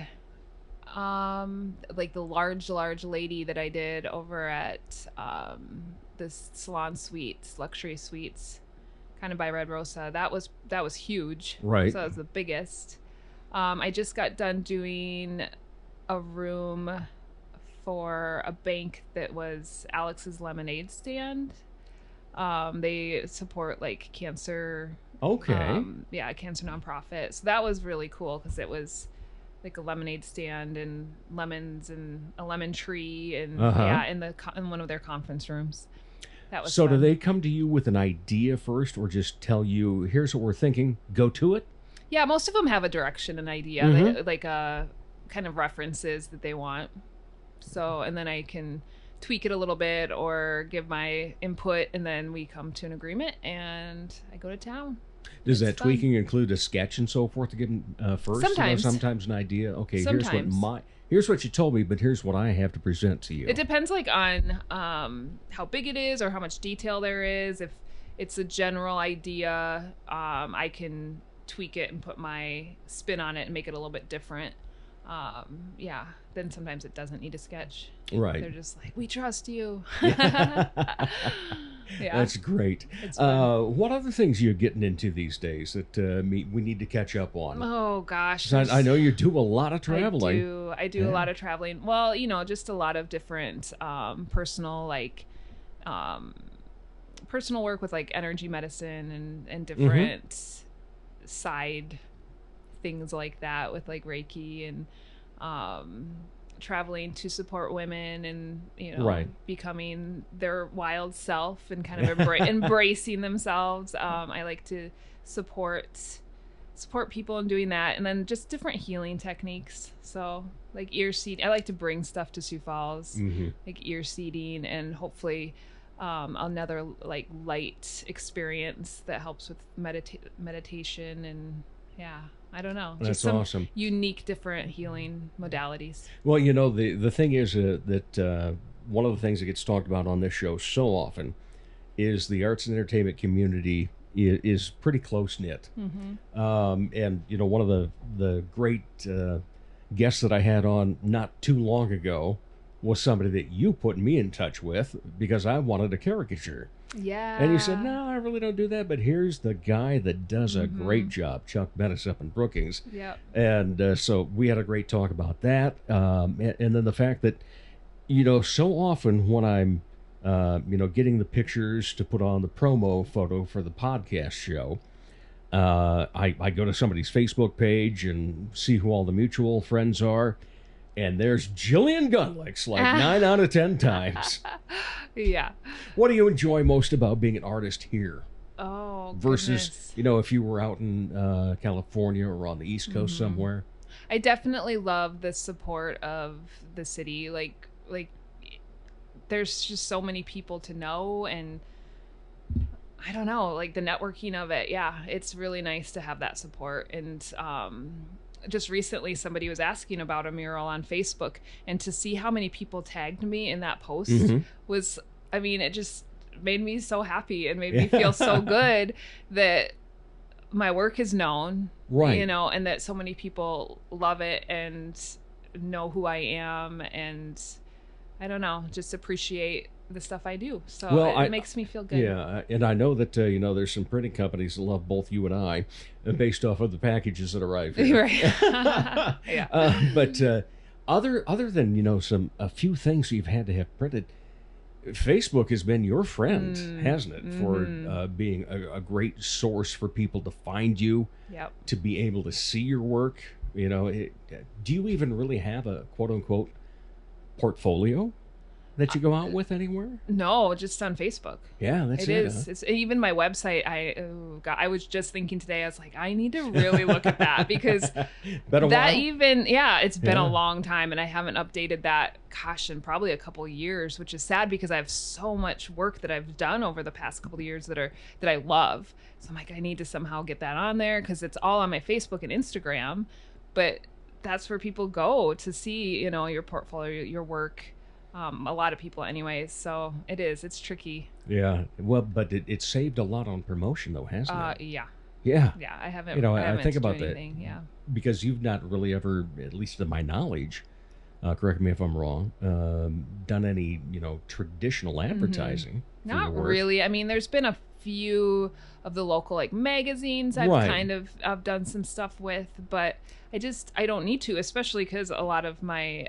Um, like the large, large lady that I did over at um this salon suites, luxury suites, kind of by Red Rosa. That was that was huge. Right. So that was the biggest. Um, I just got done doing a room for a bank that was Alex's Lemonade Stand. Um, they support like cancer. Okay. Um, yeah, a cancer nonprofit. So that was really cool because it was like a lemonade stand and lemons and a lemon tree and Uh-huh. yeah, in the co- in one of their conference rooms. That was So do fun. they come to you with an idea first, or just tell you, here's what we're thinking, go to it? Yeah, most of them have a direction, an idea, Mhm. they, like a kind of references that they want. So, and then I can tweak it a little bit or give my input, and then we come to an agreement, and I go to town. Does It's that fun. tweaking include a sketch and so forth to give them uh, first? You know, Sometimes. sometimes an idea. Okay, here's Sometimes. what my here's what you told me, but here's what I have to present to you. It depends, like on um, how big it is or how much detail there is. If it's a general idea, um, I can tweak it and put my spin on it and make it a little bit different. Um, yeah, then sometimes it doesn't need a sketch. Right. They're just like, we trust you. Yeah. That's great. It's fun. Uh, what other things you're getting into these days that uh, me, we need to catch up on? Oh gosh. 'Cause I, I know you do a lot of traveling. I do. I do Yeah. a lot of traveling. Well, you know, just a lot of different um, personal, like, um, personal work with like energy medicine and and Mm-hmm. different side things like that with like Reiki and um, traveling to support women and you know Right. becoming their wild self and kind of embra- embracing themselves. Um, I like to support support people in doing that, and then just different healing techniques. So like ear seed, I like to bring stuff to Sioux Falls, Mhm. like ear seeding, and hopefully um, another like light experience that helps with medita- meditation and yeah, I don't know, That's just some awesome. unique different healing modalities. Well, you know, the, the thing is uh, that uh, one of the things that gets talked about on this show so often is the arts and entertainment community is, is pretty close-knit. Mm-hmm. Um, and, you know, one of the, the great uh, guests that I had on not too long ago was somebody that you put me in touch with because I wanted a caricature. Yeah. And you said, no, I really don't do that. But here's the guy that does a Mhm. great job, Chuck Bettis up in Brookings. Yep. And uh, so we had a great talk about that. Um, and, and then the fact that, you know, so often when I'm uh, you know, getting the pictures to put on the promo photo for the podcast show. Uh, I, I go to somebody's Facebook page and see who all the mutual friends are, and there's Jillian Gunlicks like nine out of ten times. Yeah. What do you enjoy most about being an artist here? Oh, versus, goodness. you know, if you were out in uh, California or on the East Coast Mm-hmm. somewhere? I definitely love the support of the city. Like, like, there's just so many people to know, and I don't know, like the networking of it. Yeah, it's really nice to have that support. And um, just recently, somebody was asking about a mural on Facebook, and to see how many people tagged me in that post Mhm. was, I mean, it just made me so happy and made me feel so good that my work is known, Right. you know, and that so many people love it and know who I am, and I don't know, just appreciate the stuff I do. So Well, it, I- it makes me feel good. Yeah, and I know that, uh, you know, there's some printing companies that love both you and I uh, based off of the packages that arrive here. Right. Yeah. Uh, but uh, other other than, you know, some a few things you've had to have printed, Facebook has been your friend, Mm, hasn't it, for mhm. uh, being a, a great source for people to find you, Yep. to be able to see your work. You know, it, do you even really have a quote unquote portfolio that you go out with anywhere? No, just on Facebook. Yeah, that's It it. is. huh? It's even my website. I oh God, I was just thinking today. I was like, I need to really look at that because Been a that while? even yeah, it's been Yeah. a long time, and I haven't updated that. Gosh, in probably a couple of years, which is sad because I have so much work that I've done over the past couple of years that are that I love. So I'm like, I need to somehow get that on there because it's all on my Facebook and Instagram, but that's where people go to see, you know, your portfolio, your work. Um, a lot of people anyways, so it is it's tricky. Yeah, well, but it, it saved a lot on promotion, though, hasn't Uh it? yeah, Yeah, yeah, I haven't You know, I- I, I haven't think to do about that. anything. Yeah. because you've not really ever, at least to my knowledge, uh, correct me if I'm wrong, um, done any, you know, traditional advertising. for your Not work. really. I mean, there's been a few of the local like magazines I've Right. kind of I've done some stuff with, but I just I don't need to, especially because a lot of my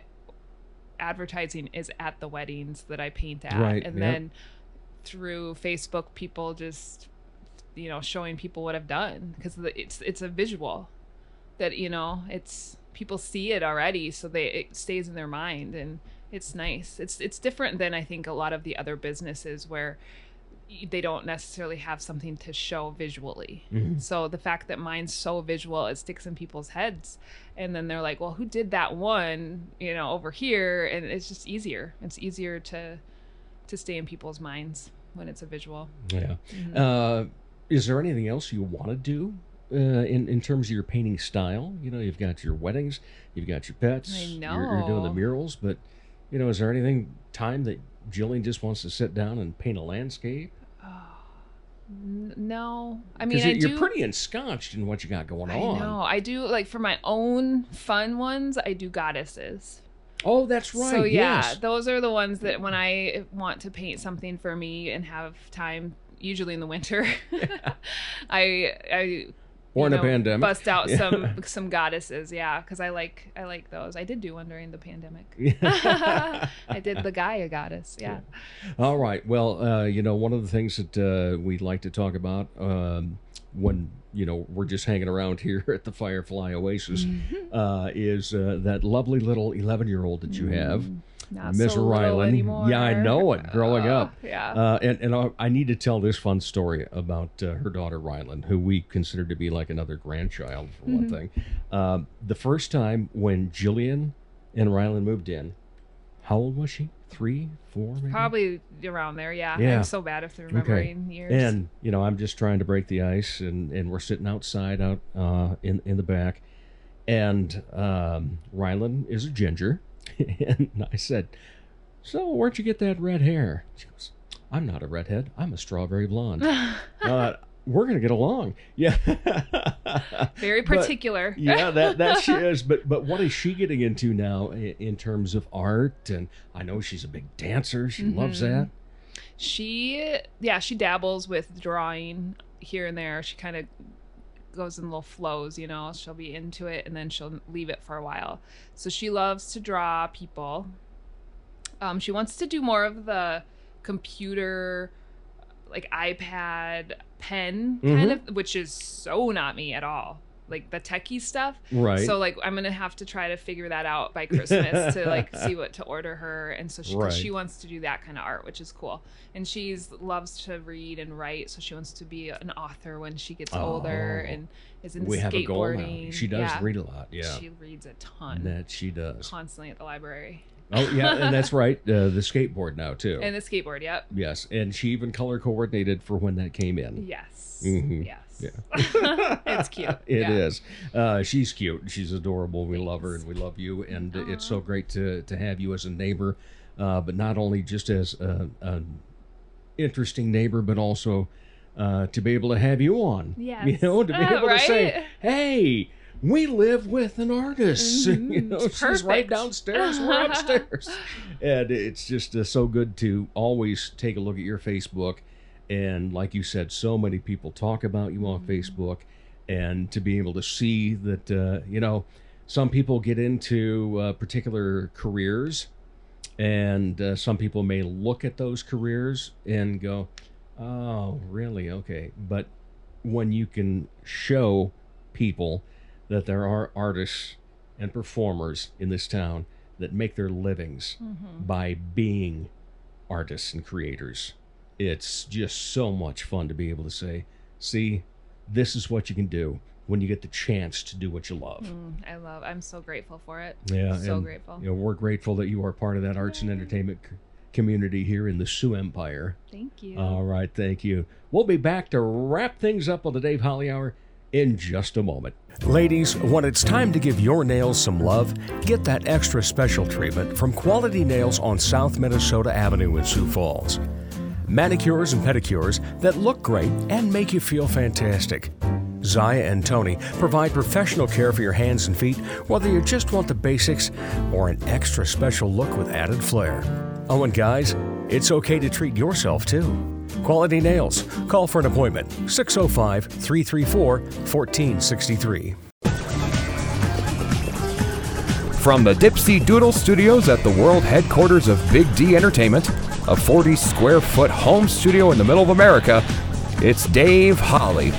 advertising is at the weddings that I paint at, Right, and yep. then through Facebook, people just you know showing people what I've done because it's it's a visual that you know it's people see it already, so they it stays in their mind, and it's nice. It's it's different than I think a lot of the other businesses where they don't necessarily have something to show visually. Mhm. So the fact that mine's so visual, it sticks in people's heads, and then they're like, well, who did that one, you know, over here? And it's just easier. It's easier to to stay in people's minds when it's a visual. Yeah. Mm-hmm. Uh, is there anything else you want to do uh, in in terms of your painting style? You know, you've got your weddings, you've got your pets, I You're, you're doing the know. murals, but you know, is there anything time that Jillian just wants to sit down and paint a landscape? N- No, I mean, Because I you're do. pretty ensconced in what you got going I on. know. I do like for my own fun ones. I do goddesses. Oh, that's right. So yeah, yes. those are the ones that when I want to paint something for me and have time, usually in the winter, I I Or you in a know, pandemic. bust out Yeah. some some goddesses. Yeah, because I like I like those. I did do one during the pandemic. I did the Gaia goddess. Yeah. All right. Well, uh, you know, one of the things that uh, we'd like to talk about um, when, you know, we're just hanging around here at the Firefly Oasis Mm-hmm. uh, is uh, that lovely little eleven-year-old that you have, Not Miss so little Rylan. anymore. Yeah, I know it. Growing Oh, up. Yeah. Uh, and and I- I need to tell this fun story about uh, her daughter Rylan, who we consider to be like another grandchild, for one Mm-hmm. thing. Um, the first time when Jillian and Rylan moved in, how old was she? Three, four, maybe? Probably around there. Yeah. Yeah. I'm so bad if they're remembering years. And you know, I'm just trying to break the ice, and, and we're sitting outside out uh, in in the back, and um, Rylan is a ginger, and I said, "So where'd you get that red hair?" She goes, "I'm not a redhead. I'm a strawberry blonde." uh, we're gonna get along. Yeah. Very But- particular. yeah, that that she is. But but what is she getting into now in, in terms of art? And I know she's a big dancer. She loves Mm-hmm. that. She, yeah, she dabbles with drawing here and there. She kind of goes in little flows, you know. She'll be into it and then she'll leave it for a while. So she loves to draw people. Um, she wants to do more of the computer, like iPad, pen Mm-hmm. kind of, which is so not me at all. Like the techie stuff. Right. So like I'm gonna have to try to figure that out by Christmas to like see what to order her, and so she 'cause Right. she wants to do that kind of art, which is cool. And she's loves to read and write, so she wants to be an author when she gets older, Oh. and is into We have a goal skateboarding. now. She does Yeah. read a lot. Yeah. She reads a ton. That she does. Constantly at the library. Oh yeah, and that's right. Uh, the skateboard now too. And the skateboard, yep. Yes, and she even color coordinated for when that came in. Yes. Mhm. Yes. Yeah. It's cute. It yeah. is. Uh, she's cute. She's adorable. We love her and Thanks. we love you. And it's so great to, to have you as a neighbor, uh, but not only just as a, an interesting neighbor, but also uh, to be able to have you on. Yes. You know, to be Uh, able to say, right? hey, we live with an artist. Mhm. You know, It's she's right perfect. downstairs. We're upstairs. And it's just uh, so good to always take a look at your Facebook. And like you said, so many people talk about you on Facebook, and to be able to see that, uh, you know, some people get into uh, particular careers, and uh, some people may look at those careers and go, oh, really? Okay. But when you can show people that there are artists and performers in this town that make their livings by being artists and creators, it's just so much fun to be able to say, see, this is what you can do when you get the chance to do what you love. Mm, I love. I'm so grateful for it. Yeah, So and, grateful. You know, we're grateful that you are part of that arts and entertainment c- community here in the Sioux Empire. Thank you. All right, thank you. We'll be back to wrap things up on the Dave Holly Hour in just a moment. Ladies, when it's time to give your nails some love, get that extra special treatment from Quality Nails on South Minnesota Avenue in Sioux Falls. Manicures and pedicures that look great and make you feel fantastic. Zaya and Tony provide professional care for your hands and feet, whether you just want the basics or an extra special look with added flair. Oh, and guys, it's okay to treat yourself too. Quality Nails. Call for an appointment. six oh five, three three four, one four six three. From the Dipsy Doodle Studios at the world headquarters of Big D Entertainment, a forty square foot home studio in the middle of America, it's Dave Holly.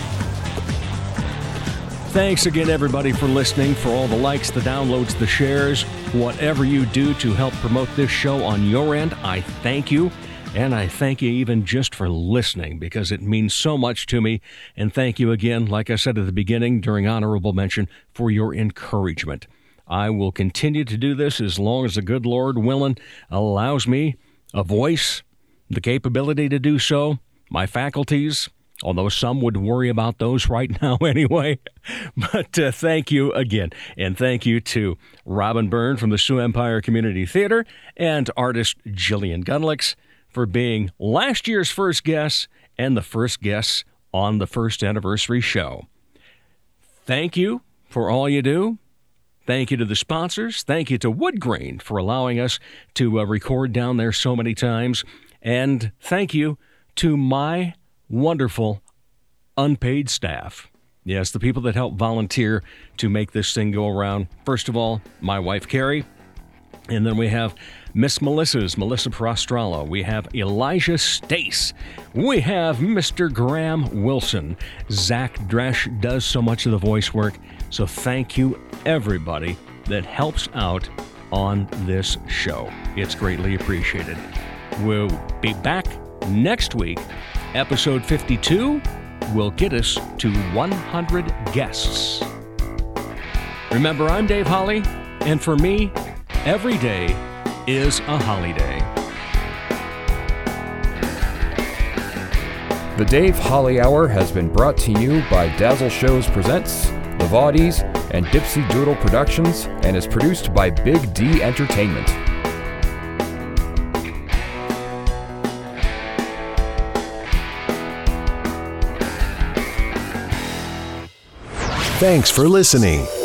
Thanks again, everybody, for listening, for all the likes, the downloads, the shares, whatever you do to help promote this show on your end. I thank you. And I thank you even just for listening, because it means so much to me. And thank you again, like I said at the beginning, during honorable mention, for your encouragement. I will continue to do this as long as the good Lord willing allows me a voice, the capability to do so, my faculties, although some would worry about those right now anyway. But uh, thank you again. And thank you to Robin Byrne from the Sioux Empire Community Theater and artist Jillian Gunlicks for being last year's first guests and the first guests on the first anniversary show. Thank you for all you do. Thank you to the sponsors. Thank you to Woodgrain for allowing us to uh, record down there so many times. And thank you to my wonderful unpaid staff. Yes, the people that help volunteer to make this thing go around. First of all, my wife, Carrie. And then we have Miss Melissa's, Melissa Prostralo. We have Elijah Stace. We have Mister Graham Wilson. Zach Dresch does so much of the voice work. So thank you, everybody that helps out on this show. It's greatly appreciated. We'll be back next week. Episode fifty-two will get us to one hundred guests. Remember, I'm Dave Holly, and for me, every day is a holiday. The Dave Holly Hour has been brought to you by Dazzle Shows Presents, The Vaudies, and Dipsy Doodle Productions, and is produced by Big D Entertainment. Thanks for listening.